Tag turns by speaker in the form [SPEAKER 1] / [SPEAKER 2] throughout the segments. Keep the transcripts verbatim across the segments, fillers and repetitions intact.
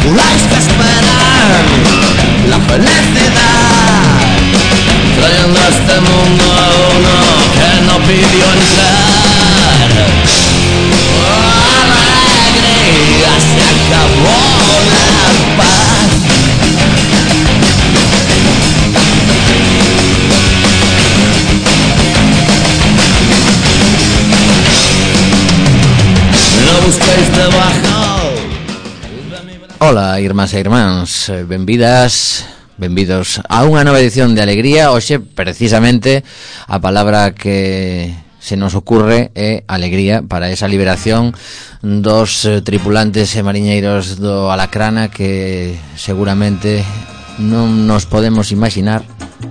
[SPEAKER 1] Juráis que esperar la felicidad, trayendo a este mundo a uno que no pidió entrar. Oh, alegría, se acabó la paz. No busquéis debajo.
[SPEAKER 2] Ola, irmás e irmáns, benvidas, benvidos a unha nova edición de Alegría. Hoxe, precisamente, a palabra que se nos ocurre é alegría para esa liberación dos eh, tripulantes e mariñeiros do Alacrana que seguramente non nos podemos imaginar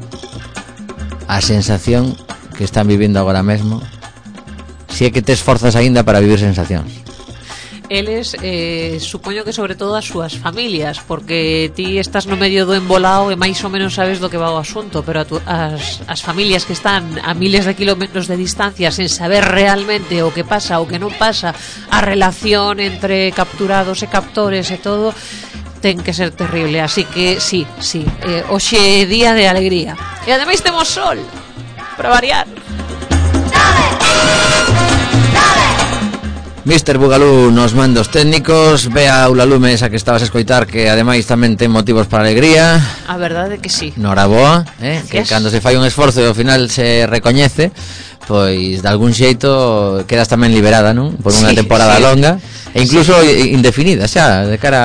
[SPEAKER 2] a sensación que están vivindo agora mesmo, se é que te esforzas aínda para vivir sensacións.
[SPEAKER 3] Eles, eh, supoño que sobre todo as súas familias, porque ti estás no medio do embolao e máis ou menos sabes do que va o asunto, pero a tu, as, as familias que están a miles de kilómetros de distancia sen saber realmente o que pasa ou que non pasa, a relación entre capturados e captores e todo, ten que ser terrible. Así que sí, sí, eh, hoxe é día de alegría e ademais temos sol para variar.
[SPEAKER 2] Mister Bugalú nos mandos técnicos. Ve a Aulalume esa que estabas a escoitar, que ademais tamén ten motivos para alegría.
[SPEAKER 3] A verdade é que sí.
[SPEAKER 2] Noraboa, eh? Que cando se fai un esforzo e ao final se recoñece, pois de algún xeito quedas tamén liberada, non? Por unha sí, temporada sí. longa e incluso sí. indefinida xa, de cara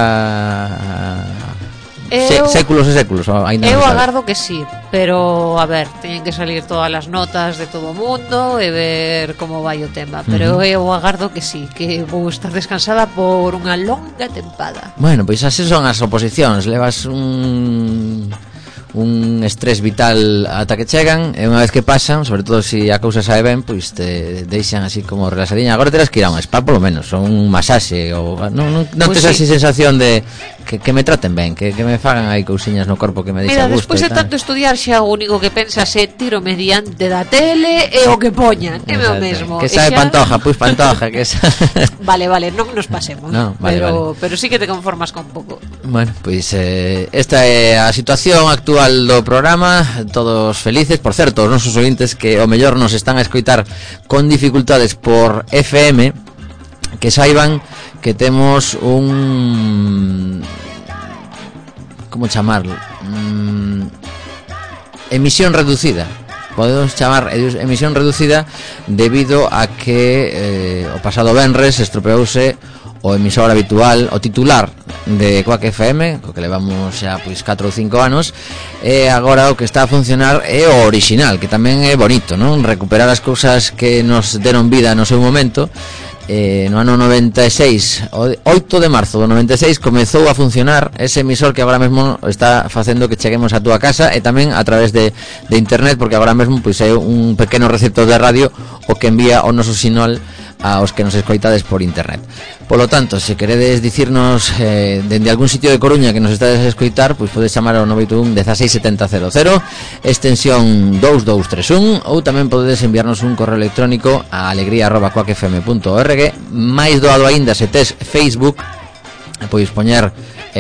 [SPEAKER 2] a eu, séculos e séculos.
[SPEAKER 3] Eu agardo que sí, pero a ver, teñen que salir todas as notas de todo o mundo e ver como vai o tema, pero uh-huh. eu agardo que sí, que vou estar descansada por unha longa tempada.
[SPEAKER 2] Bueno, pois así son as oposicións, levas un un estrés vital ata que chegan e unha vez que pasan, sobre todo se si a cousa sae ben, pois te deixan así como relaxadiña. Agora terás que ir a un spa polo menos, ou un masaxe, ou non, non, non pues tes sí. así sensación de que, que me traten ben, que, que me fagan aí cousiñas no corpo que me deixa gusto.
[SPEAKER 3] Mira, despois de tanto estudiar xa o único que pensas é tiro mediante da tele e o que poñan, é o mesmo.
[SPEAKER 2] Que sabe xa... Pantoja, pois Pantoja, que sa...
[SPEAKER 3] Vale, vale, non nos pasemos, no, vale, pero, vale. pero sí que te conformas con pouco.
[SPEAKER 2] Bueno, pois eh, esta é a situación actual do programa, todos felices. Por certo, os nosos ointes que o mellor nos están a escoitar con dificultades por F M, que saiban que temos un... como chamarlo? Mm, emisión reducida. Podemos chamar emisión reducida debido a que eh, o pasado venres estropeouse o emisor habitual, o titular de Quack F M, co que levamos xa pois catro ou cinco anos, e agora o que está a funcionar é o original, que tamén é bonito, non? Recuperar as cousas que nos deron vida no seu momento. Eh, no ano noventa e seis, o oito de marzo do noventa e seis, comezou a funcionar ese emisor que agora mesmo está facendo que cheguemos a túa casa e tamén a través de, de internet, porque agora mesmo pois é un pequeno receptor de radio o que envía o noso sinal aos que nos escoitades por internet. Polo tanto, se queredes dicirnos eh, dende algún sitio de Coruña que nos estades a escoitar, pois podes chamar ao nove oito un dezasseis setenta cero cero, extensión dous dous tres un, ou tamén podedes enviarnos un correo electrónico a alegría arroba quack f m punto org. Máis doado aínda, se tes Facebook, pois poñer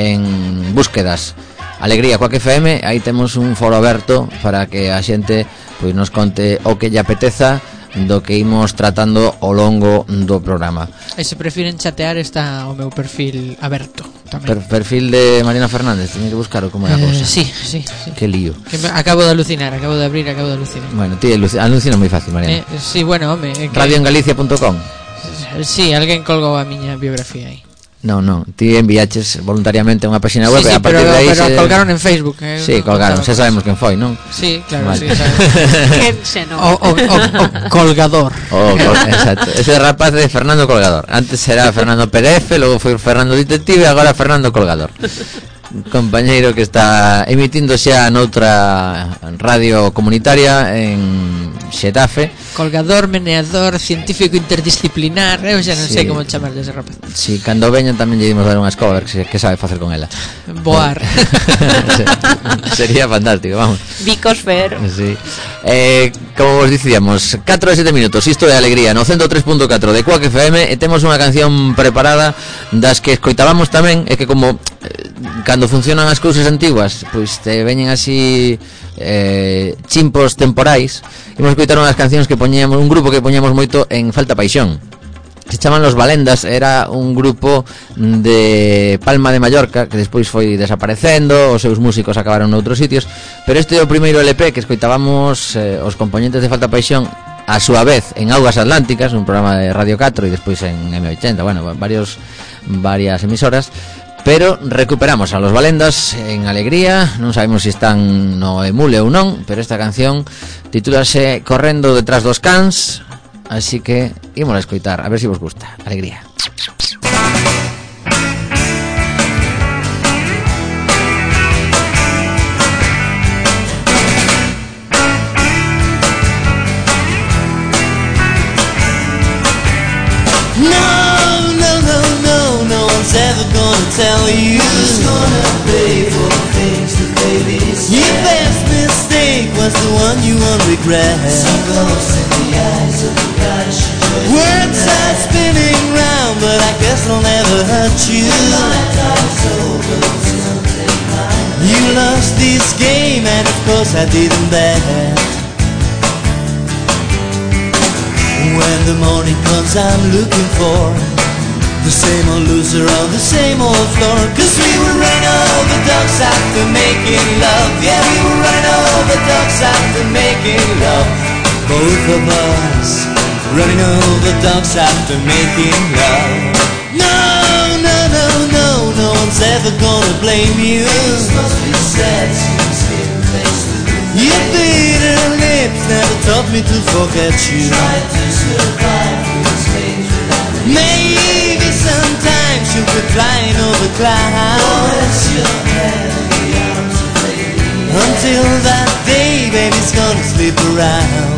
[SPEAKER 2] en búsquedas Alegría Quack F M, aí temos un foro aberto para que a xente pois nos conte o que lle apeteza do que imos tratando ao longo do programa.
[SPEAKER 4] E se prefiren chatear, está o meu perfil aberto tamén.
[SPEAKER 2] Per, perfil de Mariana Fernández, teño que buscar como é a cousa.
[SPEAKER 4] Eh, sí, sí, sí.
[SPEAKER 2] Que lío.
[SPEAKER 4] Que me, acabo de alucinar, acabo de abrir, acabo de alucinar.
[SPEAKER 2] Bueno, ti alucina moi fácil, Mariana.
[SPEAKER 4] Eh, sí, bueno, home, que...
[SPEAKER 2] radio en galicia punto com.
[SPEAKER 4] Sí, alguén colgou a miña biografía aí.
[SPEAKER 2] No, no, ti enviaches voluntariamente a unha página web,
[SPEAKER 4] sí, sí,
[SPEAKER 2] e a partir
[SPEAKER 4] pero,
[SPEAKER 2] de aí
[SPEAKER 4] pero
[SPEAKER 2] se...
[SPEAKER 4] colgaron en Facebook, eh,
[SPEAKER 2] sí,
[SPEAKER 4] no,
[SPEAKER 2] colgaron, xa sabemos quen foi, non?
[SPEAKER 4] Sí, claro,
[SPEAKER 2] vale.
[SPEAKER 4] sí, sabemos.
[SPEAKER 3] se no.
[SPEAKER 4] o, o, o, o colgador.
[SPEAKER 2] O, col, exacto, ese rapaz de Fernando Colgador. Antes era Fernando P D F, logo foi Fernando Detective e agora Fernando Colgador. Compañeiro que está emitindo xa noutra radio comunitaria en Xetafe.
[SPEAKER 4] Colgador, meneador, científico interdisciplinar, eu xa non sí. sei como chamar dese rapaz.
[SPEAKER 2] Si, sí, cando veñan tamén lle dimos dar unha escoba, a ver que, que sabe facer con ela.
[SPEAKER 4] Voar.
[SPEAKER 2] Sería fantástico, vamos.
[SPEAKER 3] Bicosfer.
[SPEAKER 2] Sí. Eh, como vos dicíamos, catro e sete minutos, isto é Alegría no ciento tres punto catro de Quack F M, e temos unha canción preparada das que escoitábamos tamén, e que como eh, cando funcionan as cousas antiguas, pois te veñen así eh, chimpos temporais. Imos escoitar unhas cancións que poñíamos, un grupo que poñíamos moito en Falta Paixón. Se chaman Los Valendas, era un grupo de Palma de Mallorca que despois foi desaparecendo, os seus músicos acabaron noutros sitios, pero este é o primeiro L P que escoitábamos eh, os componentes de Falta Paixón a súa vez en Augas Atlánticas, un programa de Radio catro, e despois en eme ochenta, bueno, varios varias emisoras. Pero recuperamos a Los Valendas en Alegría. Non sabemos se están no emule ou non, pero esta canción titúlase Correndo detrás dos cans. Así que ímos a escoitar, a ver se vos gusta. Alegría.
[SPEAKER 1] No, no, no, no, no one's ever gonna tell you who's gonna pay for the things that babies say. Your best mistake was the one you won't regret. So close in the eyes of the guys you just words are spinning round, but I guess they'll never hurt you. You lost this game, and of course I didn't bet. When the morning comes I'm looking for the same old loser on the same old floor. Cause we were running over ducks after making love. Yeah, we were running over ducks after making love. Both of us running over ducks after making love. No, no, no, no, no one's ever gonna blame you. This must be sad since getting faced with you. Your bitter lips never taught me to forget you. Tried to survive through the stage without me. Maybe sometimes you could flying over clouds. Until that day, baby's gonna slip around.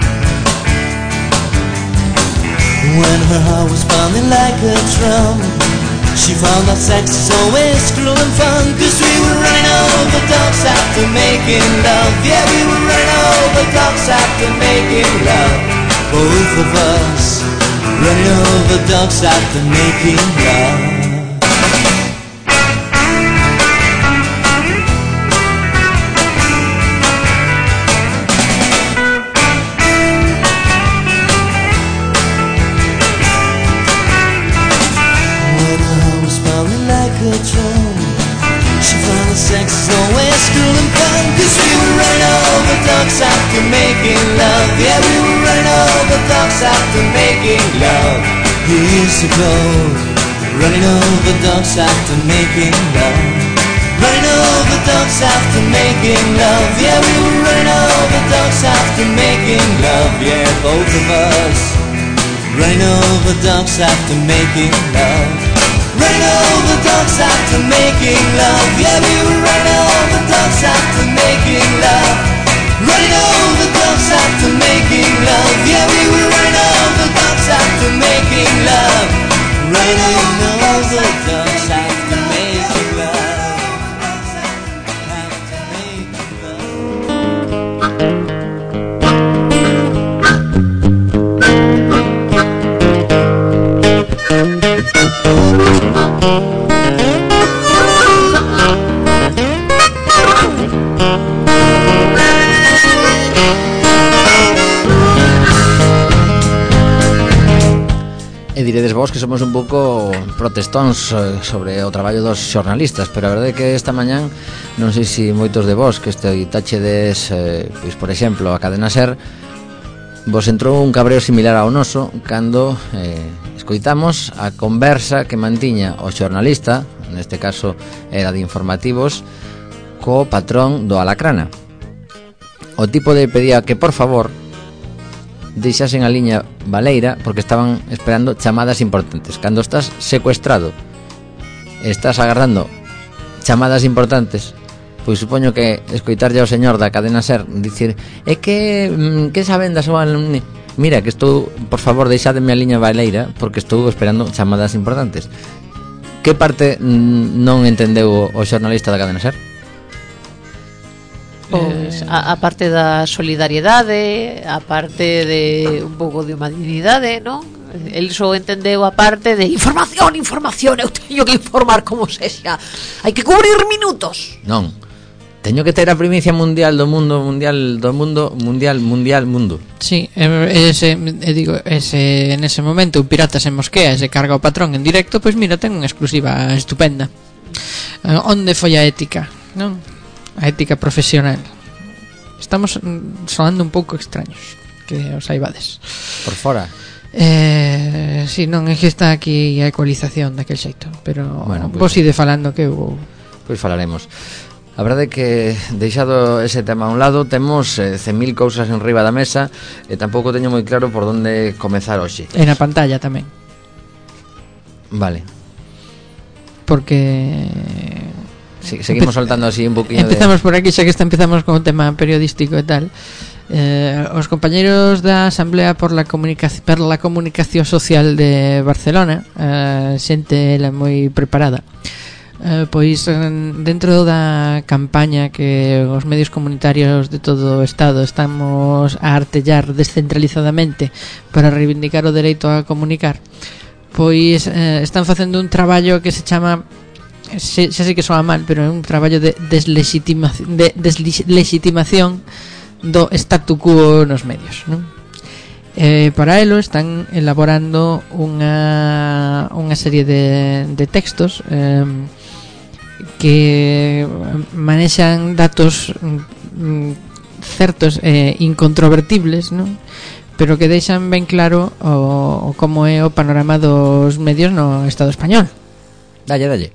[SPEAKER 1] When her heart was pounding like a drum, she found that sex is always cruel and fun. Cause we were running over ducks after making love. Yeah, we were running over ducks after making love. Both of us running over ducks after making love. Sex is always cruel and fun. Cause we were running over ducks after making love. Yeah, we were running over ducks after making love. Years ago, running over ducks after making love. Running over ducks after making love. Yeah, we were running over ducks after making love. Yeah, both of us running over ducks after making love. Running over ducks after making love. Yeah, we were running over ducks after making love. Running over ducks after making love. Yeah, we were running over ducks after making love. Running over ducks after making love. After making
[SPEAKER 2] E diredes vos que somos un pouco protestóns sobre o traballo dos xornalistas, pero a verdade é que esta mañán non sei se moitos de vos que escoitachedes, eh, pois por exemplo a Cadena Ser, vos entrou un cabreo similar ao noso cando eh, escoitamos a conversa que mantiña o xornalista, neste caso era de informativos, co patrón do Alacrana. O tipo de pedía que por favor deixasen a liña baleira porque estaban esperando chamadas importantes. Cando estás secuestrado, estás agardando chamadas importantes, pois supoño que escoitarlle ao señor da Cadena Ser dicir é que que saben da súa... Mira, que estou, por favor, deixademe a liña baleira porque estou esperando chamadas importantes. Que parte non entendeu o xornalista da Cadena Ser?
[SPEAKER 3] Pois, a, a parte da solidariedade, a parte de un pouco de humanidade, non? El só entendeu a parte de información, información, eu teño que informar como sexa. Hai que cubrir minutos.
[SPEAKER 2] Non. Teño que ter a primicia mundial do mundo, mundial do mundo, mundial, mundial, mundo.
[SPEAKER 4] Sí, ese, e digo, ese, en ese momento un pirata se mosquea e se carga o patrón en directo, pois mira, ten unha exclusiva estupenda. Uh, onde foi a ética, non? A ética profesional. Estamos sonando un pouco extraños, que os saibades.
[SPEAKER 2] Por fora.
[SPEAKER 4] Eh, si, non, é que está aquí a ecualización daquel xeito, pero
[SPEAKER 2] bueno,
[SPEAKER 4] pues, vos ide falando que eu...
[SPEAKER 2] Pois falaremos. A verdade é que, deixado ese tema a un lado, temos eh, cen mil cousas en riba da mesa e tampouco teño moi claro por onde comezar hoxe.
[SPEAKER 4] E na pantalla tamén.
[SPEAKER 2] Vale.
[SPEAKER 4] Porque...
[SPEAKER 2] Sí, seguimos Empe soltando así un poquinho
[SPEAKER 4] empezamos
[SPEAKER 2] de...
[SPEAKER 4] por aquí, xa que está, empezamos con o tema periodístico e tal. Eh, os compañeros da Asamblea por la Comunicación, per la Comunicación Social de Barcelona, eh, xente ela moi preparada, eh, pois dentro da campaña que os medios comunitarios de todo o Estado estamos a artellar descentralizadamente para reivindicar o dereito a comunicar, pois eh, están facendo un traballo que se chama, xa sei que soa mal, pero é un traballo de deslegitimación, de deslegitimación do statu quo nos medios, non? Eh, para elo están elaborando unha unha serie de, de textos eh, que manexan datos mm, certos e eh, incontrovertibles, non? Pero que deixan ben claro o, o como é o panorama dos medios no Estado español.
[SPEAKER 2] Dalle, dalle.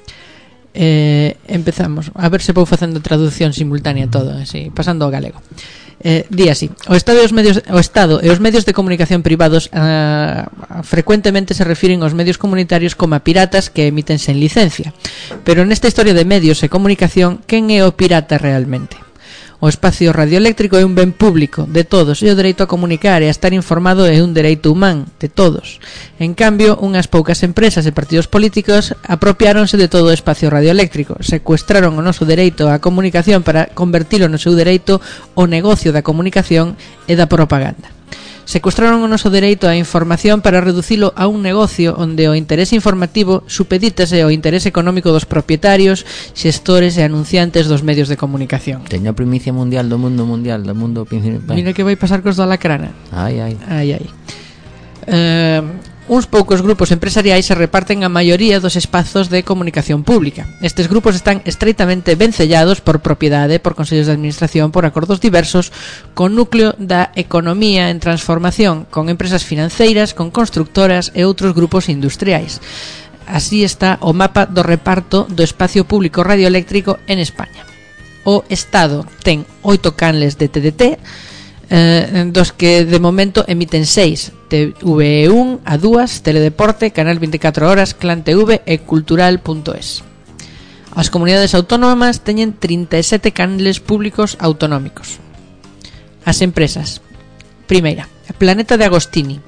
[SPEAKER 4] Eh, empezamos a ver se vou facendo traducción simultánea todo, así, pasando ao galego. Eh, di así: o Estado e os medios, o Estado e os medios de comunicación privados uh, frecuentemente se refiren aos medios comunitarios como a piratas que emiten sen licencia. Pero nesta historia de medios e comunicación, quen é o pirata realmente? O espacio radioeléctrico é un ben público de todos e o dereito a comunicar e a estar informado é un dereito humán de todos. En cambio, unhas poucas empresas e partidos políticos apropiáronse de todo o espacio radioeléctrico, secuestraron o noso dereito á comunicación para convertilo no seu dereito ao negocio da comunicación e da propaganda. Secuestraron o noso dereito á información para reducilo a un negocio onde o interese informativo supedítase ao interese económico dos propietarios, xestores e anunciantes dos medios de comunicación.
[SPEAKER 2] Teño a primicia mundial do mundo mundial, do mundo principal.
[SPEAKER 4] Mira que vai pasar cos do Alacrana.
[SPEAKER 2] Ai, ai.
[SPEAKER 4] Ai, ai. Eh, uns poucos grupos empresariais se reparten a maioría dos espazos de comunicación pública. Estes grupos están estreitamente vencellados por propiedade, por consellos de administración, por acordos diversos, con núcleo da economía en transformación, con empresas financeiras, con constructoras e outros grupos industriais. Así está o mapa do reparto do espacio público radioeléctrico en España. O Estado ten oito canles de T D T, Eh, dos que de momento emiten seis: T V un, A dúas, Teledeporte, Canal veinticuatro horas, Clan T V e Cultural punto es. As comunidades autónomas teñen trinta e sete canles públicos autonómicos. As empresas: primeira, Planeta de Agostini,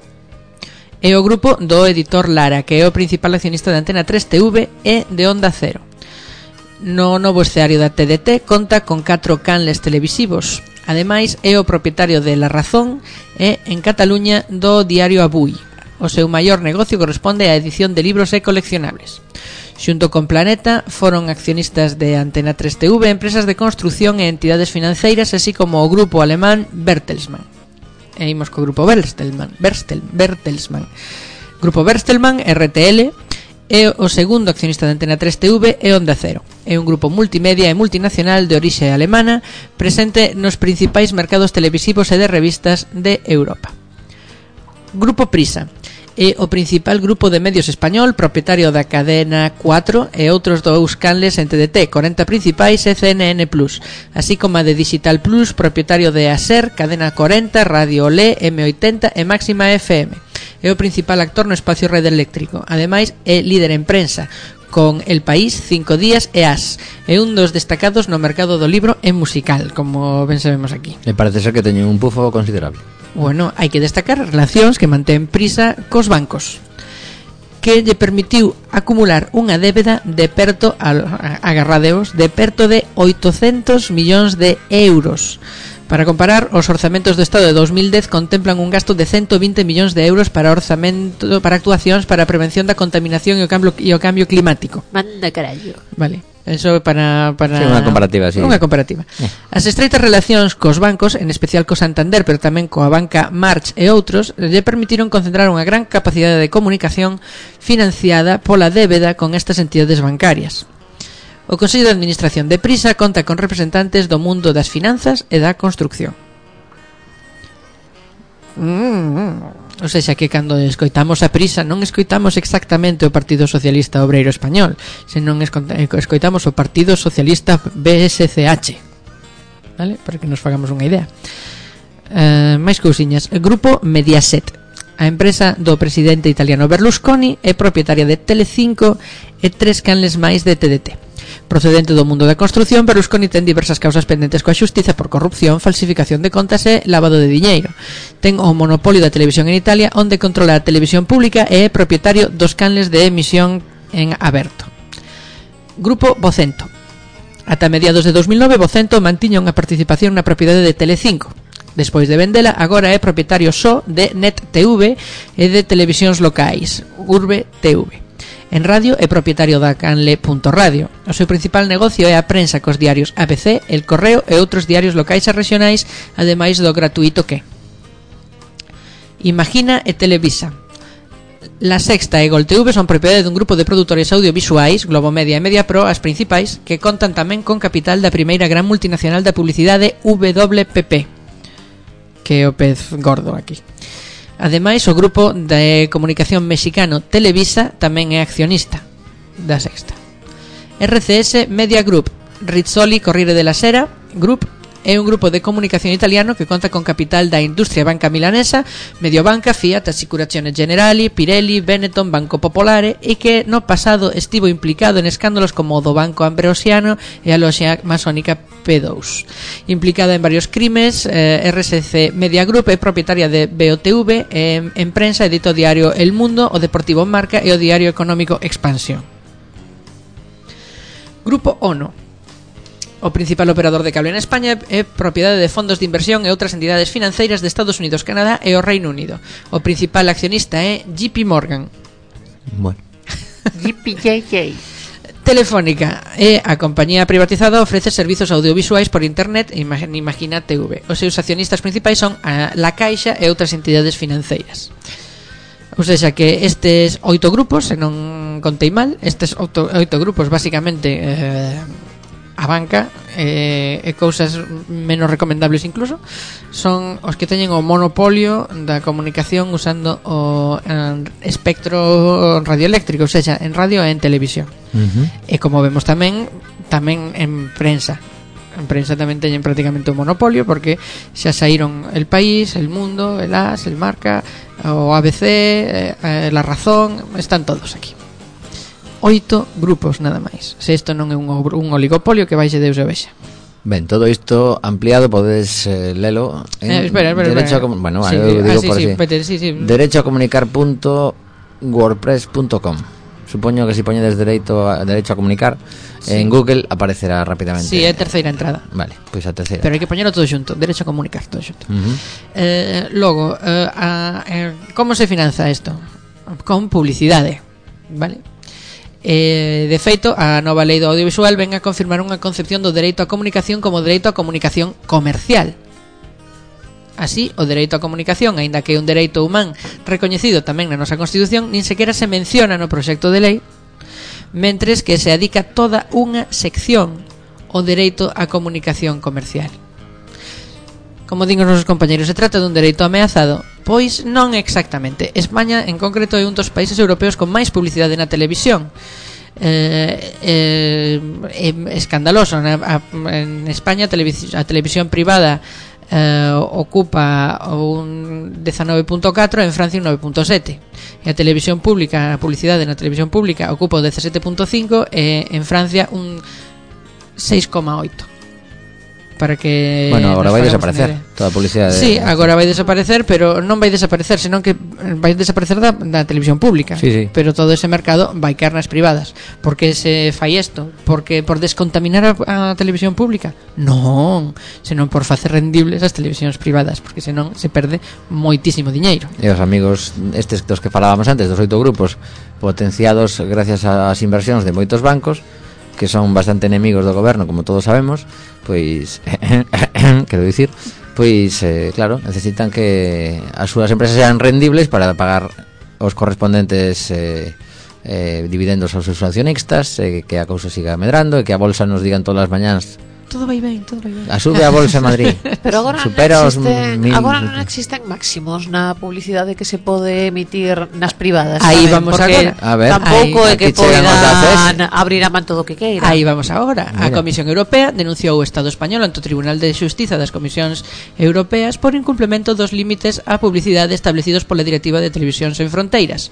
[SPEAKER 4] é o grupo do editor Lara, que é o principal accionista de Antena tres T V e de Onda Cero. No novo escenario da T D T conta con catro canles televisivos. Ademais, é o propietario de La Razón e, en Cataluña, do diario Avui. O seu maior negocio corresponde á edición de libros e coleccionables. Xunto con Planeta, foron accionistas de Antena tres T V, empresas de construción e entidades financeiras, así como o grupo alemán Bertelsmann. E imos co grupo Bertelsmann. Berstel, Bertelsmann. Grupo Bertelsmann, R T L, é o segundo accionista de Antena tres T V e Onda Cero. É un grupo multimedia e multinacional de orixe alemana, presente nos principais mercados televisivos e de revistas de Europa. Grupo Prisa é o principal grupo de medios español, propietario da cadena cuatro e outros dous canles en T D T, corenta principais e C N N plus, así como a de Digital Plus, propietario de Aser, Cadena corenta, Radio Olé, M oitenta e Máxima F M. É o principal actor no espacio radioeléctrico. Ademais, é líder en prensa, con El País, Cinco Días e As. É un dos destacados no mercado do libro e musical, como ben sabemos aquí.
[SPEAKER 2] Me parece ser que teñen un pufo considerable.
[SPEAKER 4] Bueno, hai que destacar as relacións que mantén Prisa cos bancos. que lle permitiu acumular unha débeda de perto, agarradeos, de perto de oitocentos millóns de euros. Para comparar, os orzamentos do Estado de dos mil dez contemplan un gasto de ciento vinte millóns de euros para orzamento para actuacións para a prevención da contaminación e o cambio e o cambio climático.
[SPEAKER 3] Manda carallo.
[SPEAKER 4] Vale. Eso para para
[SPEAKER 2] sí, unha comparativa, sí.
[SPEAKER 4] Unha comparativa. Eh. As estreitas relacións cos bancos, en especial co Santander, pero tamén coa banca March e outros, lle permitiron concentrar unha gran capacidade de comunicación financiada pola débeda con estas entidades bancarias. O Consello de Administración de Prisa conta con representantes do mundo das finanzas e da construcción. Mm, o seja que cando escoitamos a Prisa non escoitamos exactamente o Partido Socialista Obreiro Español, senón escoitamos o Partido Socialista B S C H, vale? Para que nos fagamos unha idea. uh, máis cousiñas. O grupo Mediaset, a empresa do presidente italiano Berlusconi, é propietaria de Telecinco e tres canles máis de T D T. Procedente do mundo da construción, Berlusconi ten diversas causas pendentes coa xustiza por corrupción, falsificación de contas e lavado de diñeiro. Ten o monopolio da televisión en Italia, onde controla a televisión pública e é propietario dos canles de emisión en aberto. Grupo Vocento. Ata mediados de dos mil nove, Vocento mantiña unha participación na propiedade de Telecinco. Despois de vendela, agora é propietario só de Net T V e de televisións locais, Urbe T V. En radio é propietario da Canle.radio. O seu principal negocio é a prensa cos diarios A B C, El Correo e outros diarios locais e regionais, ademais do gratuito que Imagina e Televisa. La Sexta e Gol T V son propiedade dun grupo de produtores audiovisuais, Globo Media e Mediapro, as principais, que contan tamén con capital da primeira gran multinacional da publicidade W P P, que é o pez gordo aquí. Ademais, o grupo de comunicación mexicano Televisa tamén é accionista da Sexta. R C S Media Group, Rizzoli Corriere della Sera Group, é un grupo de comunicación italiano que conta con capital da industria banca milanesa, Mediobanca, Fiat, Assicurazioni Generali, Pirelli, Benetton, Banco Popolare, e que no pasado estivo implicado en escándalos como o do Banco Ambrosiano e a loxa masónica P dous. Implicada en varios crimes, eh, R S C Media Group é propietaria de B O T V, eh, en prensa edita o diario El Mundo, o Deportivo Marca e o diario económico Expansión. Grupo ONO. O principal operador de cable en España é propiedade de fondos de inversión e outras entidades financeiras de Estados Unidos, Canadá e o Reino Unido. O principal accionista é J P Morgan.
[SPEAKER 2] Bueno.
[SPEAKER 3] J P J J.
[SPEAKER 4] Telefónica é a compañía privatizada, ofrece servizos audiovisuais por internet e Imagina T V. Os seus accionistas principais son a La Caixa e outras entidades financeiras. Ou seja que estes oito grupos, se non contei mal, estes oito, oito grupos basicamente eh, a banca e, e cousas menos recomendables incluso son os que teñen o monopolio da comunicación usando o en, espectro radioeléctrico, ou seja, en radio e en televisión. Uh-huh. E como vemos tamén tamén en prensa. En prensa tamén teñen prácticamente un monopolio porque xa saíron El País, El Mundo, El As, El Marca, o A B C, eh, La Razón, están todos aquí. Oito grupos nada máis. Se isto non é un, un oligopolio que vaixe Deus e vexa.
[SPEAKER 2] Ben, todo isto ampliado podes eh, lelo en
[SPEAKER 4] eh, espera, espera,
[SPEAKER 2] derecho
[SPEAKER 4] espera.
[SPEAKER 2] a, bueno,
[SPEAKER 4] sí,
[SPEAKER 2] vale, digo
[SPEAKER 4] ah, sí,
[SPEAKER 2] por
[SPEAKER 4] sí,
[SPEAKER 2] así.
[SPEAKER 4] Peter, sí, sí.
[SPEAKER 2] derecho a comunicar punto wordpress punto com. Supoño que si poñedes dereito a, derecho a comunicar, sí, en Google aparecerá rapidamente.
[SPEAKER 4] Sí, é a terceira entrada.
[SPEAKER 2] Vale, pois a terceira.
[SPEAKER 4] Pero hai que poñelo todo xunto, derecho a comunicar todo xunto.
[SPEAKER 2] Uh-huh.
[SPEAKER 4] Eh, logo, eh, a, eh, como se finanza isto? Con publicidade, vale? Eh, de feito, a nova lei do audiovisual ven a confirmar unha concepción do dereito a comunicación como dereito a comunicación comercial. Así, o dereito a comunicación, aínda que é un dereito humán recoñecido tamén na nosa Constitución, nin sequera se menciona no proxecto de lei, mentres que se adica toda unha sección ao dereito a comunicación comercial. Como din os nosos compañeros, se trata dun dereito ameazado? Pois non exactamente. España, en concreto, é un dos países europeos con máis publicidade na televisión. Eh, eh, é escandaloso. En España, a televisión privada eh, ocupa un dezanove punto catro, en Francia un nove punto sete. E a televisión pública, a publicidade na televisión pública ocupa o dezasete punto cinco e en Francia un seis coma oito. para que
[SPEAKER 2] Bueno, agora
[SPEAKER 4] nos
[SPEAKER 2] vai
[SPEAKER 4] fagamos
[SPEAKER 2] desaparecer
[SPEAKER 4] unha idea.
[SPEAKER 2] toda a publicidade.
[SPEAKER 4] Sí, agora vai desaparecer, pero non vai desaparecer, senón que vai desaparecer da, da televisión pública.
[SPEAKER 2] Sí, sí.
[SPEAKER 4] Pero todo ese mercado vai caer nas privadas. Por que se fai isto? Porque por descontaminar a, a televisión pública? Non, senón por facer rendibles as televisións privadas, porque senón se perde moitísimo diñeiro.
[SPEAKER 2] E os amigos estes dos que falábamos antes, dos oito grupos potenciados gracias ás inversións de moitos bancos, que son bastante enemigos do goberno, como todos sabemos, pois quero dicir, pois eh, claro, necesitan que as súas empresas sean rendibles para pagar os correspondentes eh, eh, dividendos aos seus accionistas, eh, que a cousa siga medrando e que a bolsa nos digan todas as mañás
[SPEAKER 4] Todo vai ben, todo vai ben.
[SPEAKER 2] a sube a bolsa en Madrid.
[SPEAKER 3] Pero agora
[SPEAKER 2] supera
[SPEAKER 3] non
[SPEAKER 2] os
[SPEAKER 3] existen,
[SPEAKER 2] mil...
[SPEAKER 3] agora non existen máximos na publicidade que se pode emitir nas privadas.
[SPEAKER 4] Aí
[SPEAKER 3] tamén,
[SPEAKER 4] vamos
[SPEAKER 3] porque
[SPEAKER 4] agora.
[SPEAKER 2] A ver,
[SPEAKER 3] tampouco
[SPEAKER 2] aí,
[SPEAKER 3] é que
[SPEAKER 2] aquí chegan os
[SPEAKER 3] poidan
[SPEAKER 2] daces.
[SPEAKER 3] abrir a man todo o que queira.
[SPEAKER 4] Aí vamos agora. A
[SPEAKER 2] Mira.
[SPEAKER 4] Comisión Europea denunciou o Estado español ante o Tribunal de Xustiza das Comisións Europeas por incumplemento dos límites á publicidade establecidos pola Directiva de Televisión Sen Fronteiras.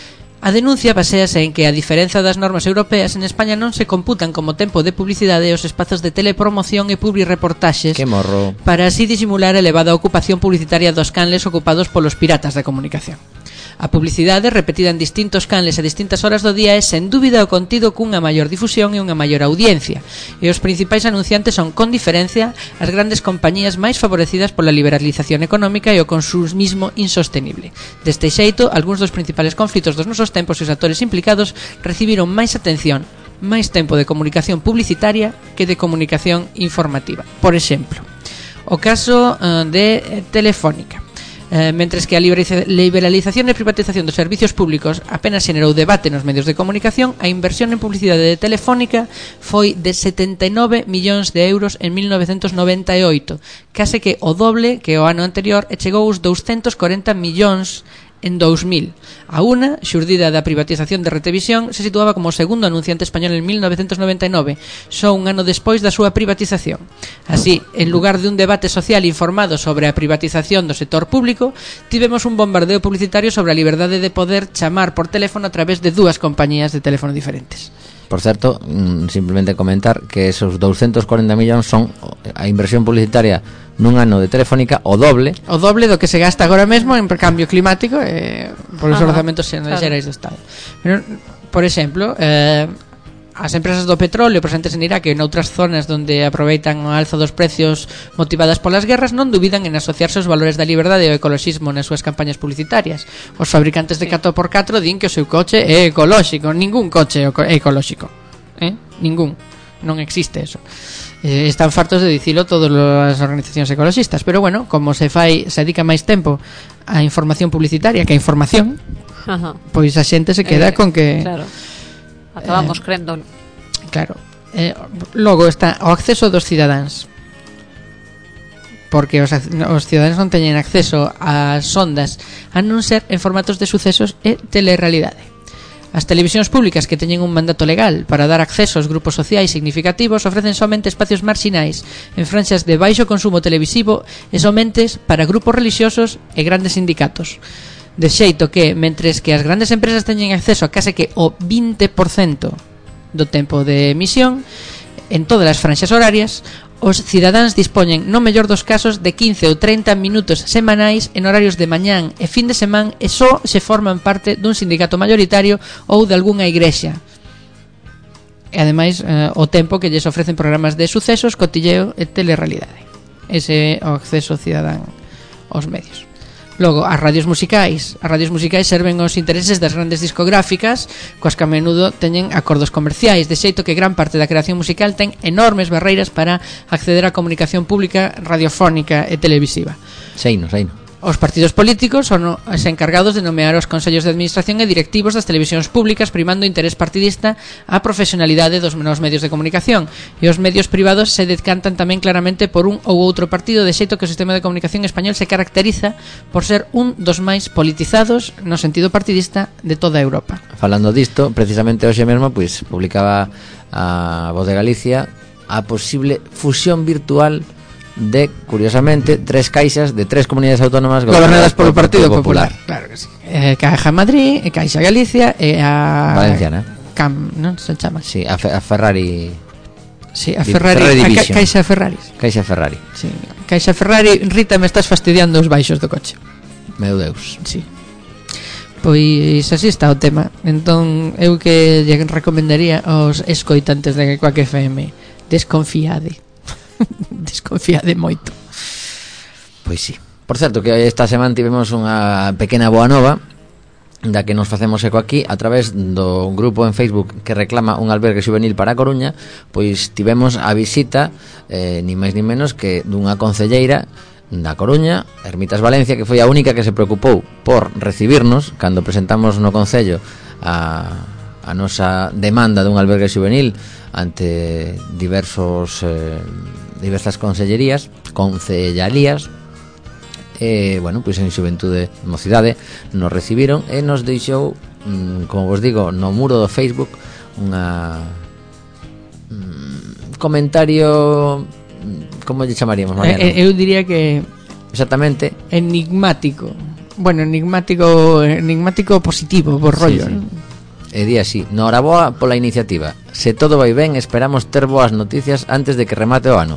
[SPEAKER 4] A denuncia basease en que, a diferenza das normas europeas, en España non se computan como tempo de publicidade os espazos de telepromoción e publireportaxes
[SPEAKER 2] Que morro.
[SPEAKER 4] para así disimular a elevada ocupación publicitaria dos canles ocupados polos piratas da comunicación. A publicidade, repetida en distintos canles a distintas horas do día, é sen dúbida o contido cunha maior difusión e unha maior audiencia, e os principais anunciantes son, con diferencia, as grandes compañías máis favorecidas pola liberalización económica e o consumismo insostenible. Deste xeito, algúns dos principales conflitos dos nosos tempos e os actores implicados recibiron máis atención, máis tempo de comunicación publicitaria que de comunicación informativa. Por exemplo, o caso uh, de Telefónica. Eh, mentres que a liberalización e privatización dos servicios públicos apenas xenerou debate nos medios de comunicación, a inversión en publicidade de Telefónica foi de setenta e nove millóns de euros en mil novecentos noventa e oito, case que o doble que o ano anterior, e chegou aos douscentos corenta millóns en dous mil. A UNA, xurdida da privatización de Retevisión, se situaba como o segundo anunciante español en mil novecentos noventa e nove, só un ano despois da súa privatización. Así, en lugar de un debate social informado sobre a privatización do sector público, tivemos un bombardeo publicitario sobre a liberdade de poder chamar por teléfono a través de dúas compañías de teléfono diferentes.
[SPEAKER 2] Por certo, simplemente comentar que esos doscientos corenta millóns son a inversión publicitaria nun ano de Telefónica o doble.
[SPEAKER 4] O doble do que se gasta agora mesmo en cambio climático e eh, por os
[SPEAKER 3] Ajá,
[SPEAKER 4] orzamentos xerais
[SPEAKER 3] claro.
[SPEAKER 4] do Estado. Pero, por exemplo, eh, as empresas do petróleo presentes en Irak e en outras zonas onde aproveitan o alza dos precios motivadas polas guerras non dubidan en asociarse aos valores da liberdade e o ecoloxismo nas súas campañas publicitarias. Os fabricantes de catro por catro din que o seu coche é ecolóxico. Ningún coche é ecolóxico, eh? Ningún. Non existe eso. Eh, están fartos de dicilo todas as organizacións ecoloxistas, pero bueno, como se fai, se dedica máis tempo a información publicitaria que a información,
[SPEAKER 3] Ajá.
[SPEAKER 4] pois a xente se queda
[SPEAKER 3] Eh,
[SPEAKER 4] con que
[SPEAKER 3] Claro. Acabamos
[SPEAKER 4] Eh,
[SPEAKER 3] créndolo.
[SPEAKER 4] claro. Eh, logo está o acceso dos cidadáns. Porque os, os cidadáns non teñen acceso ás ondas a non ser en formatos de sucesos e telerrealidade. As televisións públicas que teñen un mandato legal para dar acceso aos grupos sociais significativos ofrecen somente espacios marxinais en franxas de baixo consumo televisivo e somente para grupos religiosos e grandes sindicatos. De xeito que, mentres que as grandes empresas teñen acceso a case que o vinte por cento do tempo de emisión en todas as franxas horarias, os cidadáns dispoñen, no mellor dos casos, de quince ou treinta minutos semanais en horarios de mañán e fin de semana e só se forman parte dun sindicato mayoritario ou de algunha igrexa. E ademais, eh, o tempo que lles ofrecen programas de sucesos, cotilleo e telerrealidade. Ese é o acceso cidadán aos medios. Logo, as radios musicais. As radios musicais serven os intereses das grandes discográficas, coas que a menudo teñen acordos comerciais, de xeito que gran parte da creación musical ten enormes barreiras para acceder á comunicación pública, radiofónica e televisiva.
[SPEAKER 2] Seino, seino.
[SPEAKER 4] Os partidos políticos son os encargados de nomear os consellos de administración e directivos das televisións públicas, primando o interés partidista á profesionalidade dos menos medios de comunicación, e os medios privados se decantan tamén claramente por un ou outro partido, de xeito que o sistema de comunicación español se caracteriza por ser un dos máis politizados no sentido partidista de toda Europa.
[SPEAKER 2] Falando disto, precisamente hoxe mesmo pois publicaba a Voz de Galicia a posible fusión virtual de, curiosamente, tres caixas de tres comunidades autónomas
[SPEAKER 4] gobernadas polo Partido Popular. Claro que sí. Eh, Caixa Madrid, e Caixa Galicia e a
[SPEAKER 2] Valenciana.
[SPEAKER 4] Cam, non se chama?
[SPEAKER 2] Sí, a, Fe, a Ferrari
[SPEAKER 4] Sí, a Ferrari,
[SPEAKER 2] Ferrari
[SPEAKER 4] a ca
[SPEAKER 2] Division.
[SPEAKER 4] Caixa Ferrari.
[SPEAKER 2] Caixa Ferrari.
[SPEAKER 4] Sí. Caixa Ferrari, Rita, me estás fastidiando os baixos do coche.
[SPEAKER 2] Meu Deus.
[SPEAKER 4] Sí. Pois así está o tema. Entón, eu que lle recomendaría aos escoitantes de Quack F M, desconfiade. Desconfiade moito.
[SPEAKER 2] Pois sí. Por certo, que esta semana tivemos unha pequena boa nova da que nos facemos eco aquí a través do grupo en Facebook que reclama un albergue juvenil para a Coruña. Pois tivemos a visita eh, ni máis ni menos que dunha concelleira da Coruña, Ermitas Valencia, que foi a única que se preocupou por recibirnos cando presentamos no Concello a, a nosa demanda dun albergue juvenil ante diversos eh, diversas consellerías, concellalías. E, bueno, pois en Xuventude, Mocidade, nos recibiron e nos deixou, mm, como vos digo, no muro do Facebook unha mm, comentario, como lle chamaríamos, Mariano?
[SPEAKER 4] Eh, eu diría que
[SPEAKER 2] Exactamente.
[SPEAKER 4] enigmático. Bueno, enigmático, enigmático positivo, por rollo.
[SPEAKER 2] Sí, sí.
[SPEAKER 4] ¿No?
[SPEAKER 2] E di así: noraboa pola iniciativa. Se todo vai ben, esperamos ter boas noticias antes de que remate o ano.